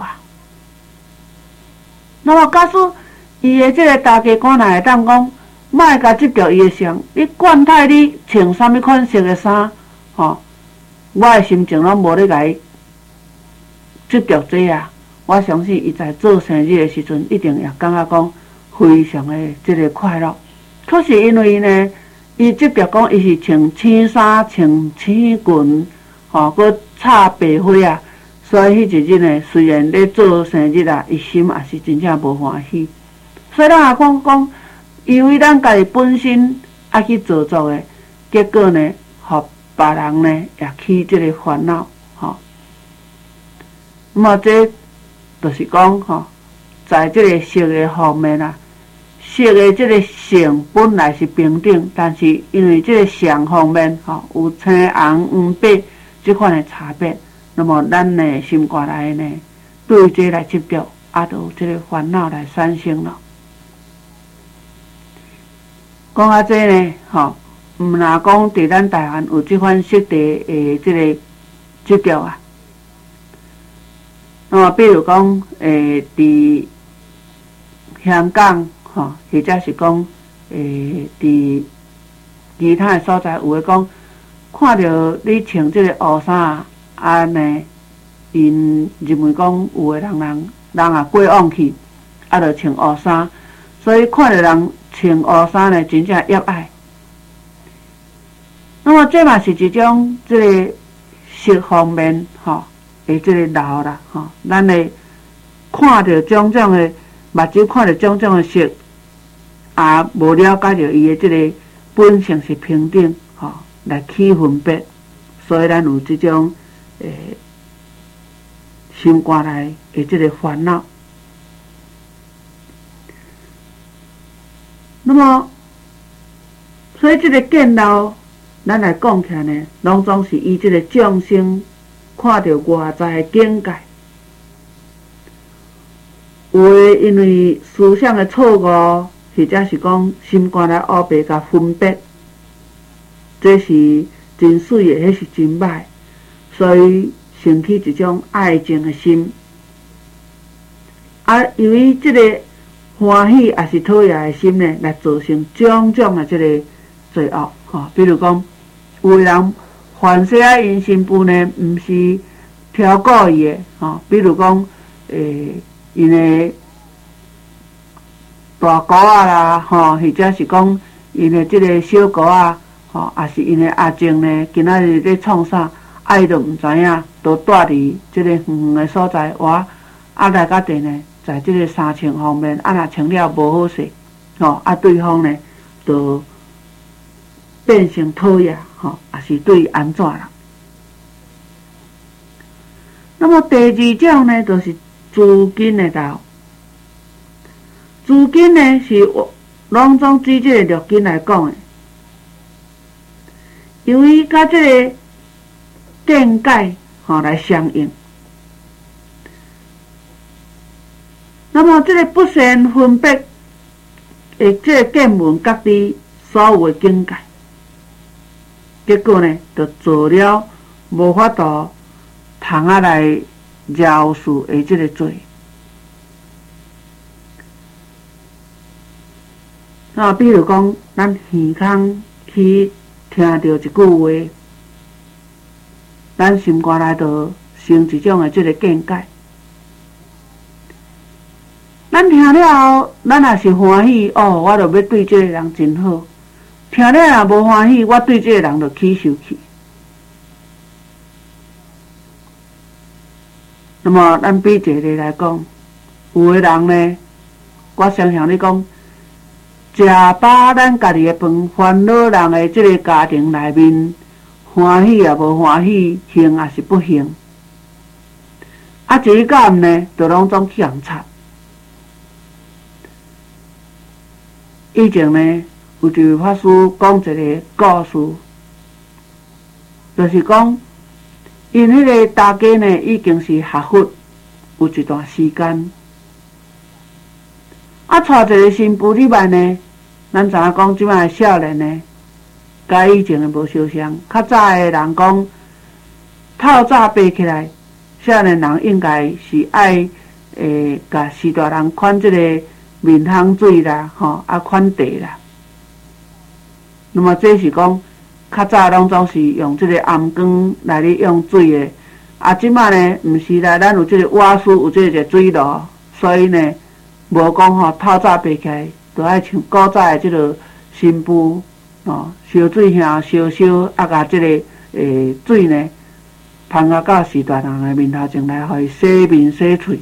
那么假使伊诶即个大家官若会当讲，莫甲执着伊诶相，你惯态你穿啥物款式诶衫，吼，我诶心情拢无咧甲伊执着这啊。我相信伊在做生日诶时阵，一定也感觉讲非常诶即个快乐。可是因为呢，伊执着讲伊是穿青衫、穿青裙，吼，佮插白花啊，所以迄一日呢，虽然咧做生日啊，伊心也是真正无欢喜。所以咱也讲讲，因为咱家己本身爱去做作诶，结果呢，互别人呢也起即个烦恼，吼。那么这就是讲吼，在即个色诶方面啊。色的即个性本来是平等，但是因为即个相方面吼有青红黄白即款的差别，那么咱的心肝内呢对这来执着，啊，就有即个烦恼来产生了。讲啊这呢，吼，毋若讲伫咱台湾有即款色地的即个执着啊，那么比如讲，诶，伫香港。吼，或者是讲，诶，伫其他诶所在，有诶讲，看到你穿即个乌衫，啊呢，因认为讲有诶人人人也过往去，啊，着穿乌衫，所以看到人穿乌衫呢，真正热爱。那么这嘛是一种即个色方面，吼，诶，即个闹啦，吼，咱会看到种种诶，目睭看到种种诶色。也无了解着伊诶即个本性是平等，吼，来起分别，所以咱有即种诶心肝内诶即个烦恼。那么，所以即个见到咱来讲起来呢，拢总是以即个众生看到外在诶境界，有诶因为思想诶错误。或者是讲心肝内黑白甲分别，这是真水的，迄是真歹，所以升起一种爱情的心。啊，由于这个欢喜也是讨厌的心呢，来造成种种的这个罪恶。吼，比如讲，有的人凡事啊，因新妇呢，毋是挑故意的。吼，比如讲，诶，因的。大姑仔啦，吼，或者是讲因的即个小姑仔，吼，也是因的阿静呢，今仔日咧创啥，啊，伊都毋知影，都住伫即个远远的所在活，啊来甲地呢，在即个衫穿方面，啊若穿了无好势，吼，啊对方呢，就变成讨厌，吼，也是对安怎啦。那么第二种呢，就是资金的道。资金呢是拢总指即个六根来讲的，由于甲即个见解吼来相应，那么即个不善分别的即个见闻各地所有的境界，结果呢，就做了无法度通啊来饶恕的即个罪。那比如讲，咱耳孔去听到一句话，咱心肝内就生一种的即个见解。咱听了后，咱也是欢喜哦，我就要对这个人真好；听了也无欢喜，我对这个人就起生气。那么，咱比一个例来讲，有的人呢，我想向你讲。食饱咱家己的饭，烦恼人的即个家庭内面，欢喜也无欢喜，幸也是不幸。啊，一个暗呢，就拢总去人插。以前呢，有一位法师讲一个故事，就是讲，因迄个大家呢已经是学佛有一段时间。啊，带一个新妇入来呢，咱知影讲即摆少年呢，甲以前的无相像。较早的人讲，透早爬起来， 少年人应该是爱诶，甲士大人款即个面香水啦，吼啊款茶啦。那么这是讲较早拢总是用即个暗光来咧用水的，啊，即摆呢，毋是啦，咱有即个瓦斯，有即个水炉，所以呢，无讲吼透早爬起来，就爱像古早的即个新妇哦，烧水兄烧烧，啊，甲即个诶水呢，喷啊到士大人的面头前来，互伊洗面洗喙。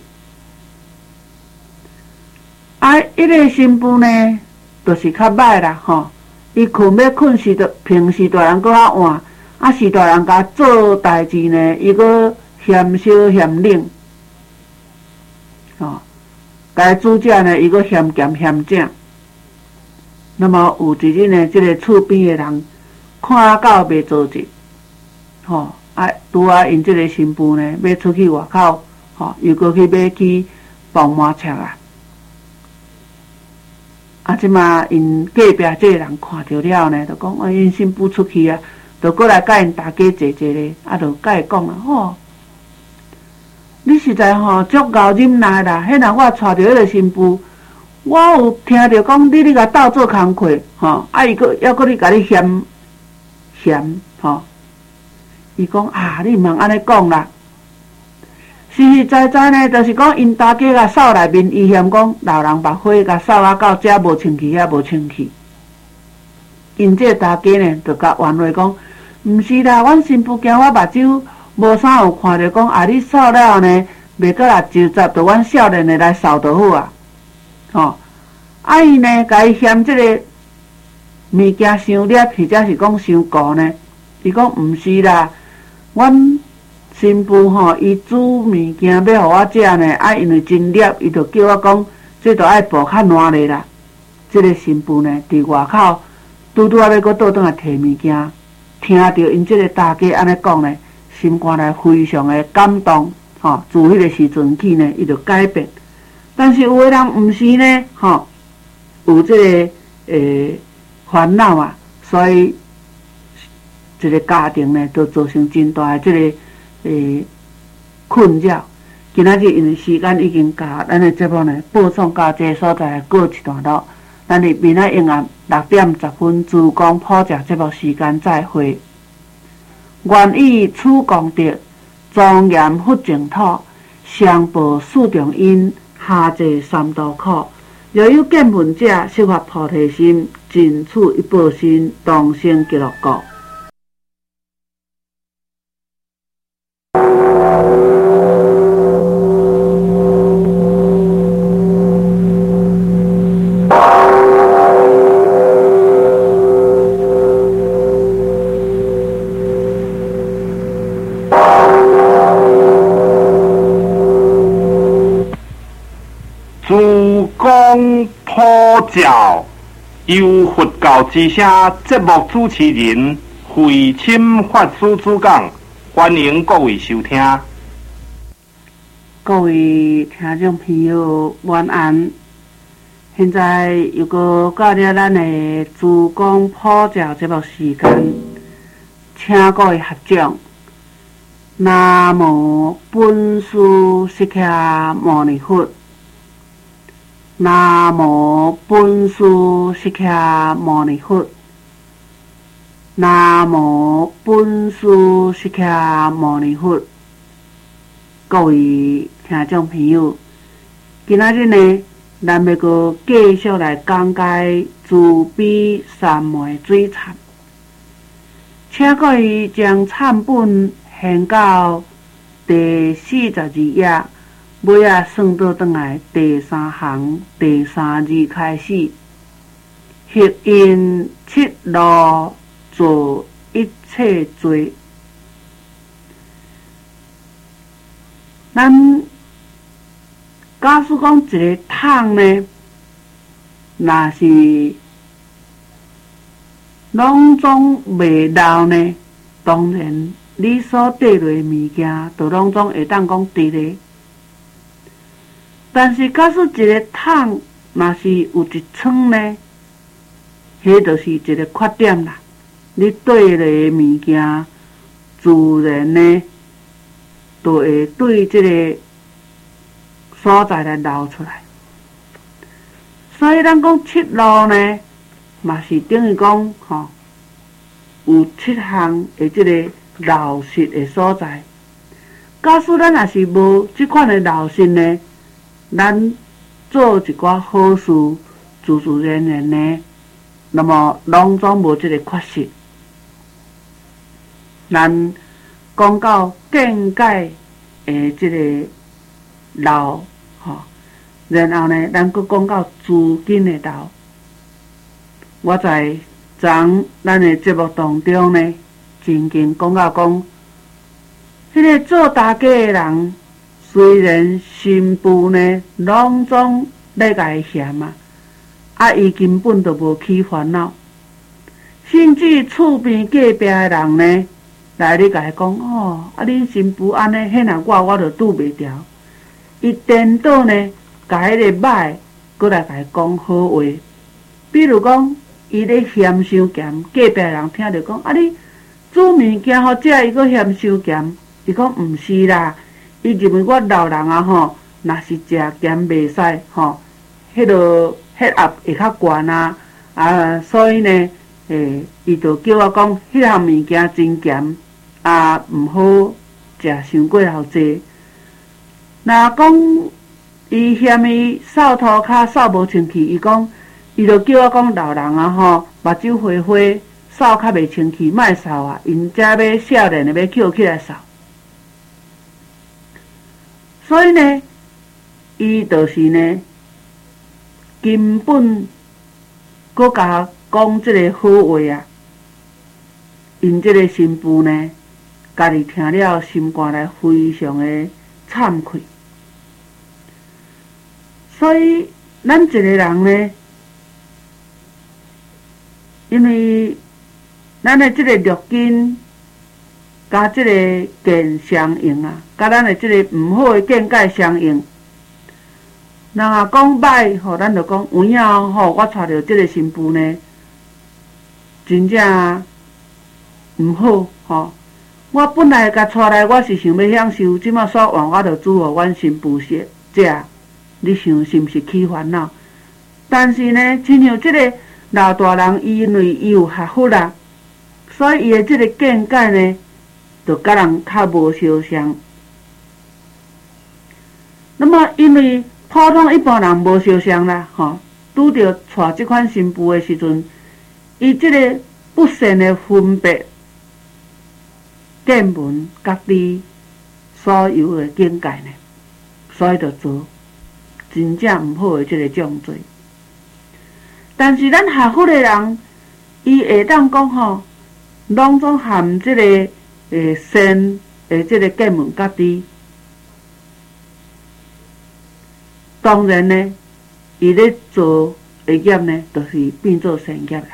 啊，迄个新妇呢，就是较歹啦吼。伊困要困时，着平时大人搁较晚，啊是大人甲做代志呢，伊搁嫌烧嫌冷，吼，甲煮食呢，伊搁嫌咸嫌正。那么有一日呢，即个厝边的人看到袂做阵，吼，啊拄啊因即个新妇呢，要出去外口，吼，又搁去买去放麻雀啊。啊！即马因隔壁即个人看着了呢，就讲：哎，因新妇出去啊，就过来甲因大家坐坐咧，啊，就甲伊讲啦，吼，你实在吼足够忍耐啦。迄若我带着迄个新妇，我有听着讲你咧甲斗做工课，吼，啊，伊搁还搁咧甲你嫌嫌，吼，伊讲啊，你毋通安尼讲啦。实实在在呢，就是讲因大家甲扫内面，伊嫌讲老人把火甲扫啊到遮无清气，遐无清气。因这大家呢，就甲冤话讲，毋是啦，阮新妇惊我目睭无啥有看着讲，啊你扫了呢，袂过来就集着阮少年的来扫就好啊。吼，啊伊呢，甲伊嫌即个物件伤劣，或者是讲伤糊呢？伊讲毋是啦，阮。新妇吼，伊煮物件要互我食呢，啊，因为真热，伊就叫我讲，这着爱煲较烂咧啦。这个新妇呢，伫外口拄拄啊要搁倒转来摕物件，听到因这个大家安尼讲呢，心肝内非常的感动，吼。自迄个时阵起呢，伊就改变。但是有的人毋是呢，吼，有这个诶烦恼啊，所以一个家庭呢，就造成真大的这个。诶，困扰。今仔日因为时间已经到，咱的节目呢播送到这所在告一段落。咱伫明仔永暗六点十分，珠江普教节目时间再会。愿以此功德，庄严佛净土，上报四重恩，下济三途苦。若有见闻者，悉发菩提心，尽此一报身，同生极乐国。 珠江普教由佛教之声节目主持人慧钦法师主讲，欢迎各位收听。 各位听众朋友，晚安。现在又搁到了咱的珠江普教节目时间，请各位合掌。南无本师释迦牟尼佛。南无本师释迦牟尼佛。南无本师释迦牟尼佛。各位听众朋友，今仔日呢，咱要阁继续来讲解慈悲三昧水忏，请各位将忏本献到第四十二页。尾啊，算倒转来第三行第三字开始，黑因七路做一切罪。咱假使讲一个桶呢，若是拢总袂漏呢，当然你所缀落的物件，就拢总会当讲伫咧。但是，假使一个桶若是有一层呢，迄就是一个缺点啦。你缀落的物件，自然呢就会对这个所在来流出来。所以咱讲七路呢，嘛是等于讲吼，有七项的这个流失的所在。假使咱也是无即款的流失呢，咱做一寡好事，自自然然呢，那么拢总无即个缺失。咱讲到见解的即个流，吼，然后呢，咱佫讲到资金的流。我在昨咱的节目当中呢，曾经讲到讲，迄个做大家的人，虽然新妇呢，拢总咧甲伊嫌啊，啊，伊根本就无起烦恼，甚至厝边隔壁的人呢，来咧甲伊讲哦，啊，恁新妇安尼，迄若我我就拄袂牢。伊颠倒呢，甲迄个歹，搁来甲伊讲好话。比如讲，伊咧嫌伤咸，隔壁人听着讲，啊，你煮物件互食，伊搁嫌伤咸。伊讲毋是啦，伊认为我老人啊吼，若是食咸袂使吼，迄落血压会较悬啊，啊，所以呢，诶，伊就叫我讲，迄项物件真咸，啊，毋好食伤过头济。若讲伊嫌伊扫涂骹扫无清气，伊讲，伊就叫我讲老人啊吼，目睭花花，扫较袂清气，莫扫啊，因遮要少年的要捡起来扫。所以呢，伊就是呢，根本搁甲讲即个好话啊，因即个新妇呢，家己听了心肝内非常的惭愧。所以咱一个人呢，因为咱的即个六根，甲即个见相应啊，甲咱的即个毋好的见解相应。人啊讲歹，吼，咱就讲有影吼，我娶着即个新妇呢，真正毋好，吼。我本来甲娶来，我是想要享受，即马煞换我着煮互阮新妇食食，你想是毋是起烦恼？但是呢，亲像即个老大人，伊因为伊有学佛啦，所以伊的即个见解呢，就甲人较无相像。那么因为普通一般人无相像啦，吼，拄着娶即款新妇的时阵，伊即个不善的分别见闻各地所有的境界呢，所以就做真正毋好的即个重罪。但是咱学佛的人，伊会当讲吼，拢总含即个诶善的即个见闻各地。当然呢，伊咧做的业呢，就是变做善业啦。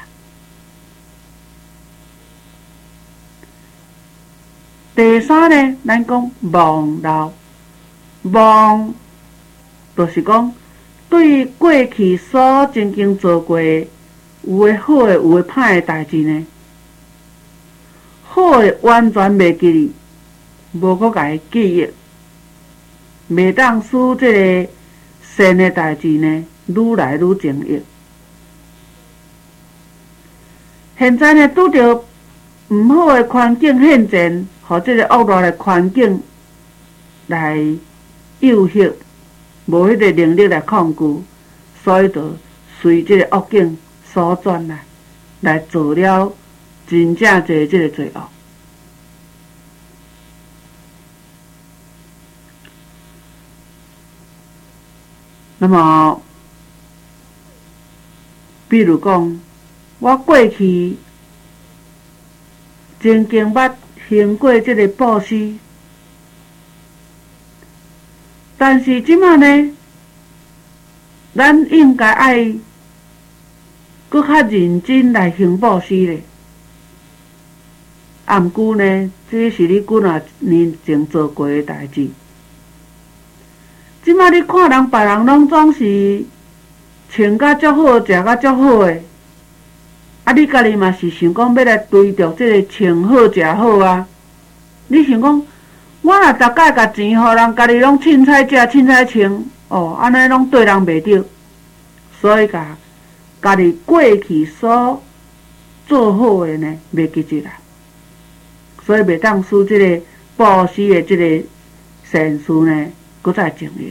第三呢，咱讲忘漏，忘就是讲对过去所曾经做过的，有诶好诶，有诶歹诶代志呢，好诶完全袂记哩，无搁甲伊记忆，袂当使即个善诶代志呢，愈来愈精益。现在呢，拄着毋好诶环境现前，互即个恶劣诶环境来诱惑，无迄个能力来控制，所以就随即个恶境所转来，来做了真正侪即个罪恶。那么，比如讲，我过去曾经捌行过即个布施，但是即马呢，咱应该爱搁较认真来行布施咧。啊，毋过呢，这是你几若年前做过的代志。即马你看人别人拢总是穿甲足好，食甲足好诶，啊，你家己嘛是想讲要来追逐即个穿好食好啊？你想讲， 我若逐摆甲钱互人，家己拢凊彩食、凊彩穿，哦，安尼拢对人袂着。所以甲家己过去所做好诶呢，袂记住啦。所以袂当使即个布施诶即个善事呢，搁再重要。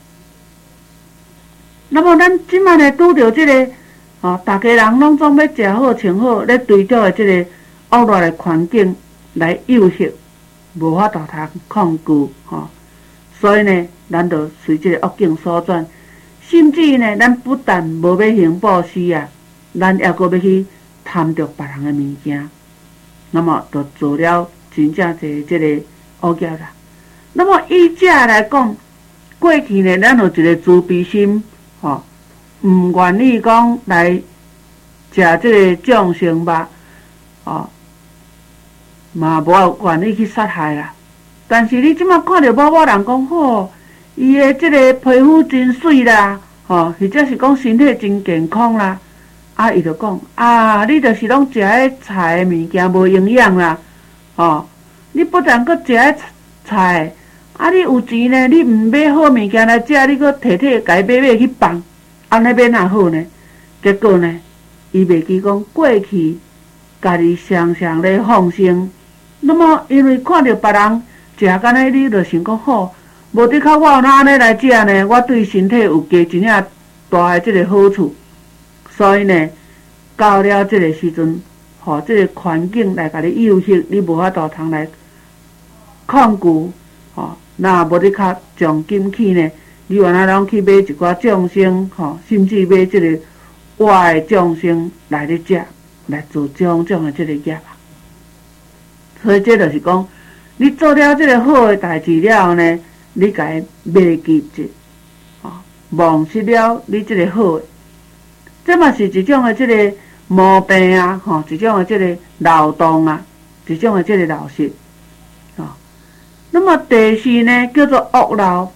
那么咱即摆呢拄着即个哦，逐家人拢总要食好穿好，咧追逐诶即个恶劣诶环境来诱惑，无法度通控制吼。所以呢，咱就随即个恶境所转。甚至呢，咱不但无要行布施啊，咱还阁要去贪着别人诶物件，那么就做了真正侪即个恶业啦。那么以这来讲，过去呢，咱有一个慈悲心，吼，毋愿意讲来食即个众生肉，吼，嘛无愿意去杀害啦。但是你即马看到某某人讲好。伊的即个皮肤真水啦，吼，或者是讲身体真健康啦，啊，伊就讲啊，你就是拢食迄菜的物件无营养啦，吼，你不但阁食迄菜，啊，你有钱呢，你毋买好物件来食，你阁摕摕家买买去放，安尼要哪好呢？结果呢，伊袂记讲过去家己常常咧放生，那么因为看到别人食干呢，你就想讲好。无得靠我有哪安尼来食呢？我对身体有加真正大诶即个好处，所以呢，到了即个时阵，吼，即个环境来甲你诱惑，你无法度通来控制，吼，那无得靠从今起呢，你原来拢去买一寡众生，吼，甚至买即个活诶众生来咧食，来做种种诶即个业啊。所以这就是讲，你做了即个好诶代志了后呢。你甲伊袂记住，吼，忘失了你即个好诶，这嘛是一种诶即个毛病啊，吼，一种诶即个劳动啊，一种诶即个老实，吼。那么第四呢，叫做恶劳。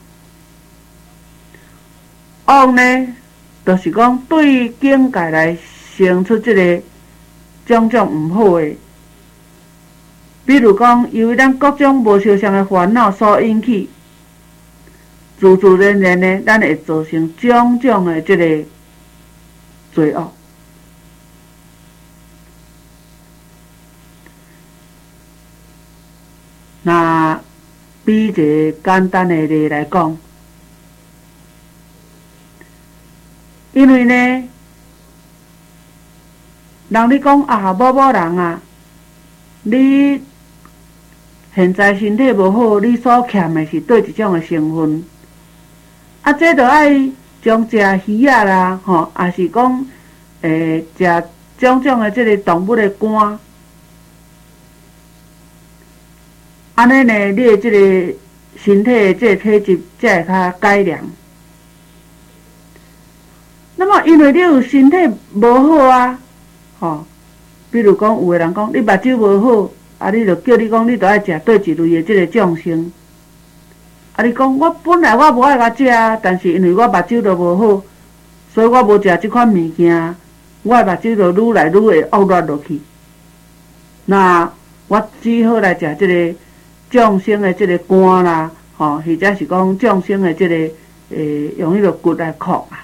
恶呢，就是讲对境界来生出即个种种毋好诶，比如讲，由于咱各种无相像诶烦恼所引起。自自然然呢，咱会造成种种的即个罪恶。那比一个简单的例来讲，因为呢，人你讲啊，某某人啊，你现在身体无好，你所欠的是对一种的成分。啊，这着爱将食鱼啊啦，吼，也是讲，诶，食种种的即个动物的肝，安尼呢，你的即个身体的即个体质才会较改良。那么，因为你有身体无好啊，吼，比如讲，有个人讲你目睭无好，啊，你就叫你讲，你着爱食对一类的即个众生。啊！你讲我本来我无爱甲食啊，但是因为我目睭都无好，所以我无食即款物件，我诶目睭就愈来愈会恶劣落去。那我只好来食即个众生诶即个肝啦，吼，或者是讲众生诶即个诶用迄个骨来壳啊。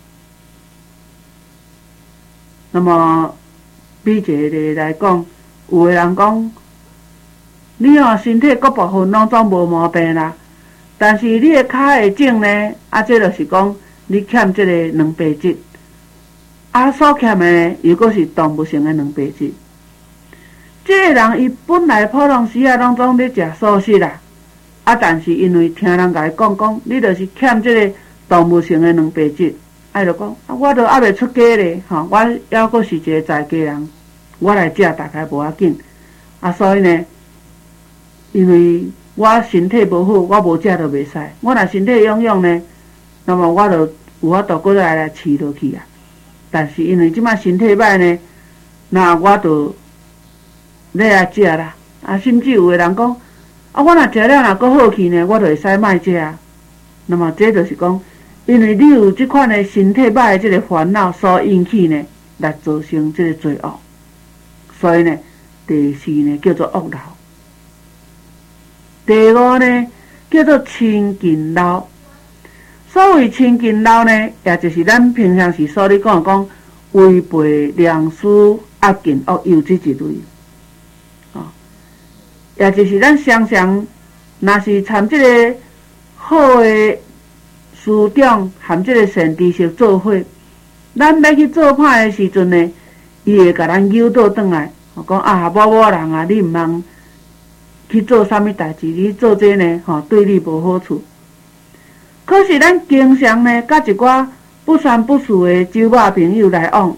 那么比一个例来讲，有诶人讲，你哦身体各部分拢总无毛病啦。但是你的脚会肿呢，啊，这就是讲你欠这个两白质，啊，所欠的呢，又阁是动物性的两白质。这个人伊本来普通时啊，拢总咧食素食啦，啊，但是因为听人甲伊讲讲，你就是欠这个动物性的两白质，啊，就讲啊，我都还未出家咧，吼，我还阁是一个在家人，我来食大概无要紧，啊，所以呢，因为。我身体无好，我无食就袂使。我若身体臃肿呢，那么我就有法度过来来饲落去啊。但是因为即摆身体歹呢，那我就咧来食啦。啊，甚至有个人讲，啊，我若食了若阁好去呢，我就会使卖食啊。那么这就是讲，因为你有即款的身体歹的即个烦恼所引起呢，来造成即个罪恶。所以呢，第四呢叫做恶劳。 第五呢，叫做亲近老。所谓亲近老呢，也就是咱平常时所咧讲讲违背良师压近恶友这一类，哦，也就是咱常常若是参这个好的师长含这个善知识做伙，咱要去做歹的时阵呢，伊会甲咱诱导转来，讲啊，某某人啊，你毋通去做啥物代志，你做这呢，吼、哦，对你无好处。可是咱经常呢，甲一寡不三不四的酒肉朋友来往，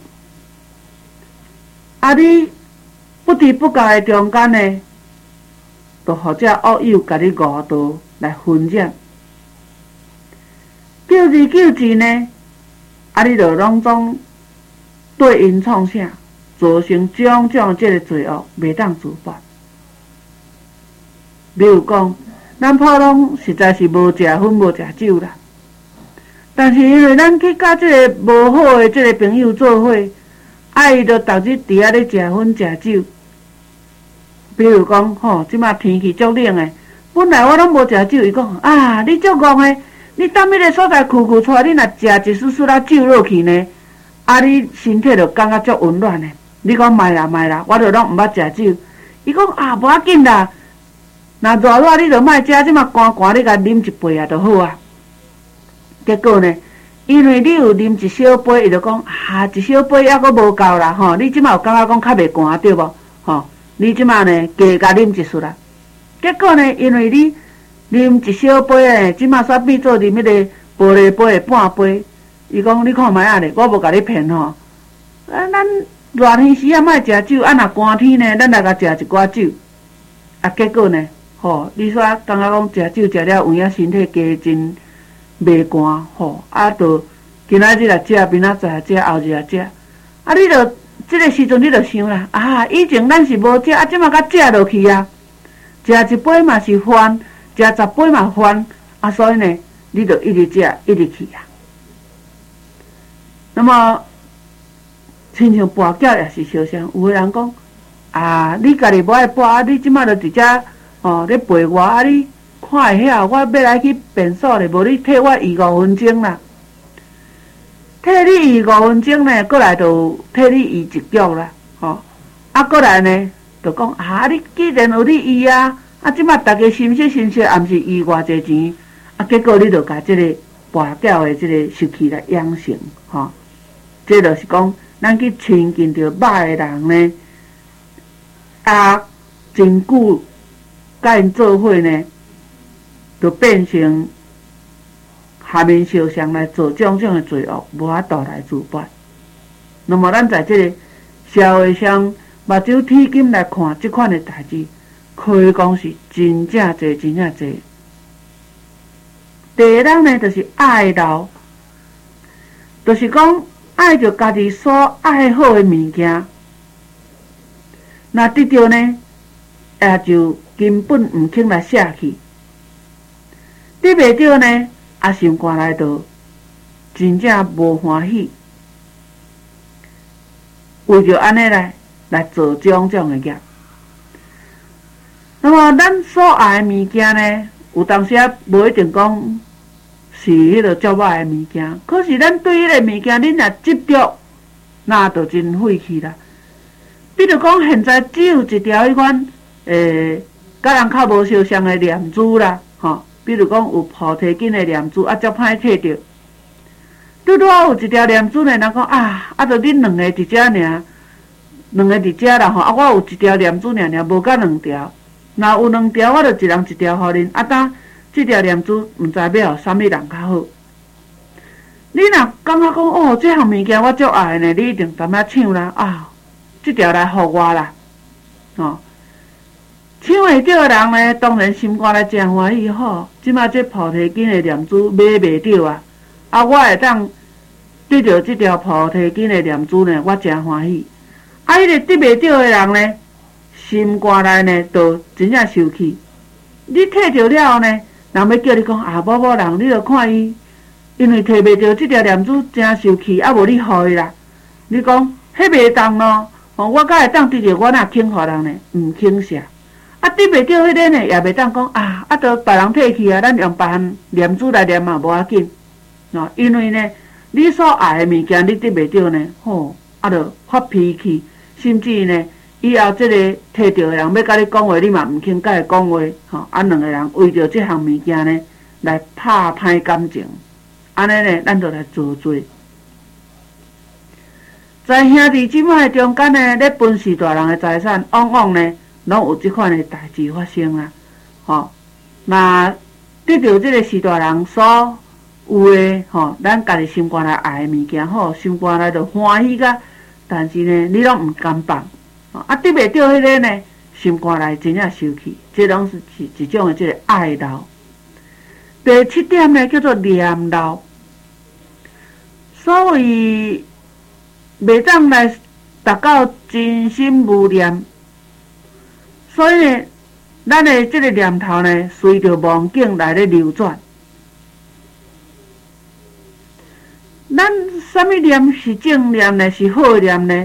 啊，你不知不觉的中间呢，就互这恶友甲你误导来分染，久而久之呢，啊，你就拢总对因创啥，造成种种这个罪恶，袂当自拔。比如讲，咱普通实在是无食薰无食酒啦，但是因为咱去甲这个无好的这个朋友做伙，啊，伊就逐日伫遐咧食薰食酒。比如讲，吼，即马天气足冷诶，本来我拢无食酒，伊讲啊，你足戆诶，你踮迄个所在哭哭出来，你若食一丝丝仔酒落去呢，啊，你身体就感觉足温暖诶。你讲卖啦卖啦，我就拢毋捌食酒。伊讲啊，无要紧啦。若热热你就莫食，即马寒寒你甲啉一杯啊就好啊。结果呢，因为你有啉一小杯，伊就讲啊，一小杯还阁无够啦吼，你即马有感觉讲较袂寒对无？吼，你即马呢加甲啉一束啦。结果呢，因为你啉一小杯诶，即马煞变做啉迄个玻璃杯诶半杯。伊讲你看觅啊咧，我无甲你骗吼。啊，咱热天时啊莫食酒，啊若寒天呢，咱来甲食一寡酒。啊，结果呢？吼，你煞感觉讲食酒食了有影身体加真袂寒，吼，啊，就今仔日来食，明仔载来食，后日来食，啊，你就即个时阵你就想啦，啊，以前咱是无食，啊，即马甲食落去啊，食一杯嘛是烦，食十杯嘛烦，啊，所以呢，你就一直食，一直去啊。那么，亲像跋筊也是相像，有个人讲，啊，你家己无爱跋，啊，你即马就直接。哦，咧陪我啊！你看会晓，我要来去便所咧，无你替我移五分钟啦。替你移五分钟呢，过来就替你移一局啦。吼、哦，啊，过来呢，就讲啊，你既然有你移啊，啊，即马大家心息心息，也毋是移偌济钱，啊，结果你就甲即个跋筊的即个习气来养成，吼、哦，这就是讲，咱去亲近着歹的人呢，啊，真久。甲因做伙呢，就变成下面相相来做种种的罪恶，无法度来自拔。那么，咱在这个社会上，目睭铁金来看这款的代志，可以讲是真正济，真正济。第一人呢，就是爱老，就是讲爱着家己所爱好的物件，那得到呢，也就。根本毋肯来舍去，得袂到呢，啊心肝内就真正无欢喜，为着安尼来来做种种的业。那么咱所爱的物件呢，有当时啊无一定讲是迄个足歹的物件，可是咱对迄个物件，恁若执着，那就真费气啦。比如讲，现在只有一条迄款诶。甲人较无相像的念珠啦，吼，比如讲有菩提金的念珠，啊，足歹摕着。拄拄好有一条念珠呢，人讲啊，啊，着恁两个伫遮尔，两个伫遮啦，吼，啊，我有一条念珠尔尔，无甲两条。若有两条，我着一人一条互恁。啊，当即条念珠，毋知要互啥物人较好。你若感觉讲哦，这项物件我足爱呢，你一定踮遐抢啦，啊，即条来互我啦，吼。抢会到的人呢，当然心肝内真欢喜吼。即马这菩提金的念珠买袂到啊，啊，我会当得到这条菩提金的念珠呢，我真欢喜。啊，迄个得袂到的人呢，心肝内呢，就真正受气。你摕到了后呢，人要叫你讲啊，某某人，你着看伊，因为摕袂到这条念珠，真受气，啊，无你互伊啦。你讲迄袂当咯，吼，我敢会当得到，我若肯互人呢？毋肯啥。 啊，得袂到迄个呢，也袂当讲啊，啊，都别人摕去啊，咱用别项念珠来念嘛，无要紧。喏，因为呢，你所爱的物件你得袂到呢，吼，啊，就发脾气，甚至呢，以后即个摕到的人要甲你讲话，你嘛毋肯甲伊讲话，吼，啊，两个人为着即项物件呢，来拍歹感情，安尼呢，咱就来做罪。在兄弟姊妹中间呢，咧分是大人的财产，往往呢，拢有即款的代志发生啦。吼，那得到即个是大人所有的吼，咱家己心肝内爱的物件，吼，心肝内就欢喜甲，但是呢，你拢毋甘放，啊，得袂到迄个呢，心肝内真正生气，这拢是一一种的即个爱闹。第七点呢，叫做念闹，所谓袂当来达到真心无念，所以呢，咱的这个念头呢，随着梦境来咧流转。咱什么念是正念呢？是好念呢？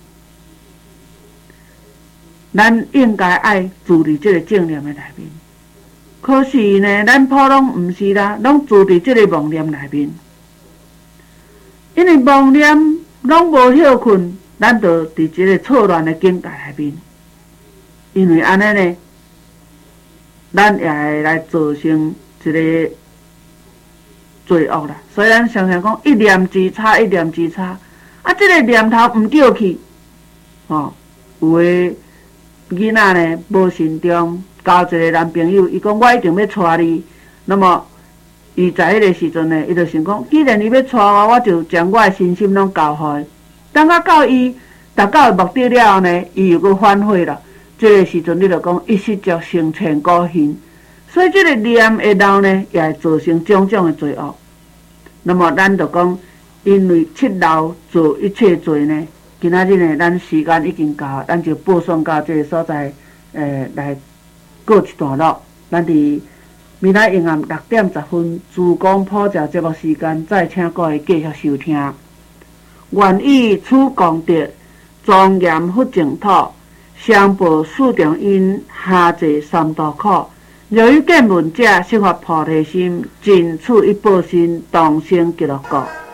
咱应该爱注伫这个正念的内面。可是呢，咱普拢毋是啦，拢住伫这个妄念内面，因为妄念拢无休困，咱就伫这个错乱的境界内面。因为安尼呢，咱也会来造成一个罪恶啦。所以咱常常讲一念之差，一念之差。啊，这个念头毋叫去，吼、哦，有诶囡仔呢无慎重。交一个男朋友，伊讲我一定要娶你，那么伊在迄个时阵呢，伊就想讲，既然伊要娶我，我就将我的身心拢交互伊。等到到伊达到目的了后呢，伊又搁反悔了。这个时阵你就讲一失足成千古恨，所以这个念会闹呢，也会造成种种的罪恶。那么咱就讲，因为七闹做一切罪呢，今仔日呢，咱时间已经到，咱就播送到这个所在，诶、呃、来。过一段落，咱伫明仔阴暗六点十分，珠江普照节目时间，再请各位继续收听。愿以此功德，庄严佛净土，上报四重因，下济三途苦。若有见闻者，悉发菩提心，尽此一报身，同生极乐国。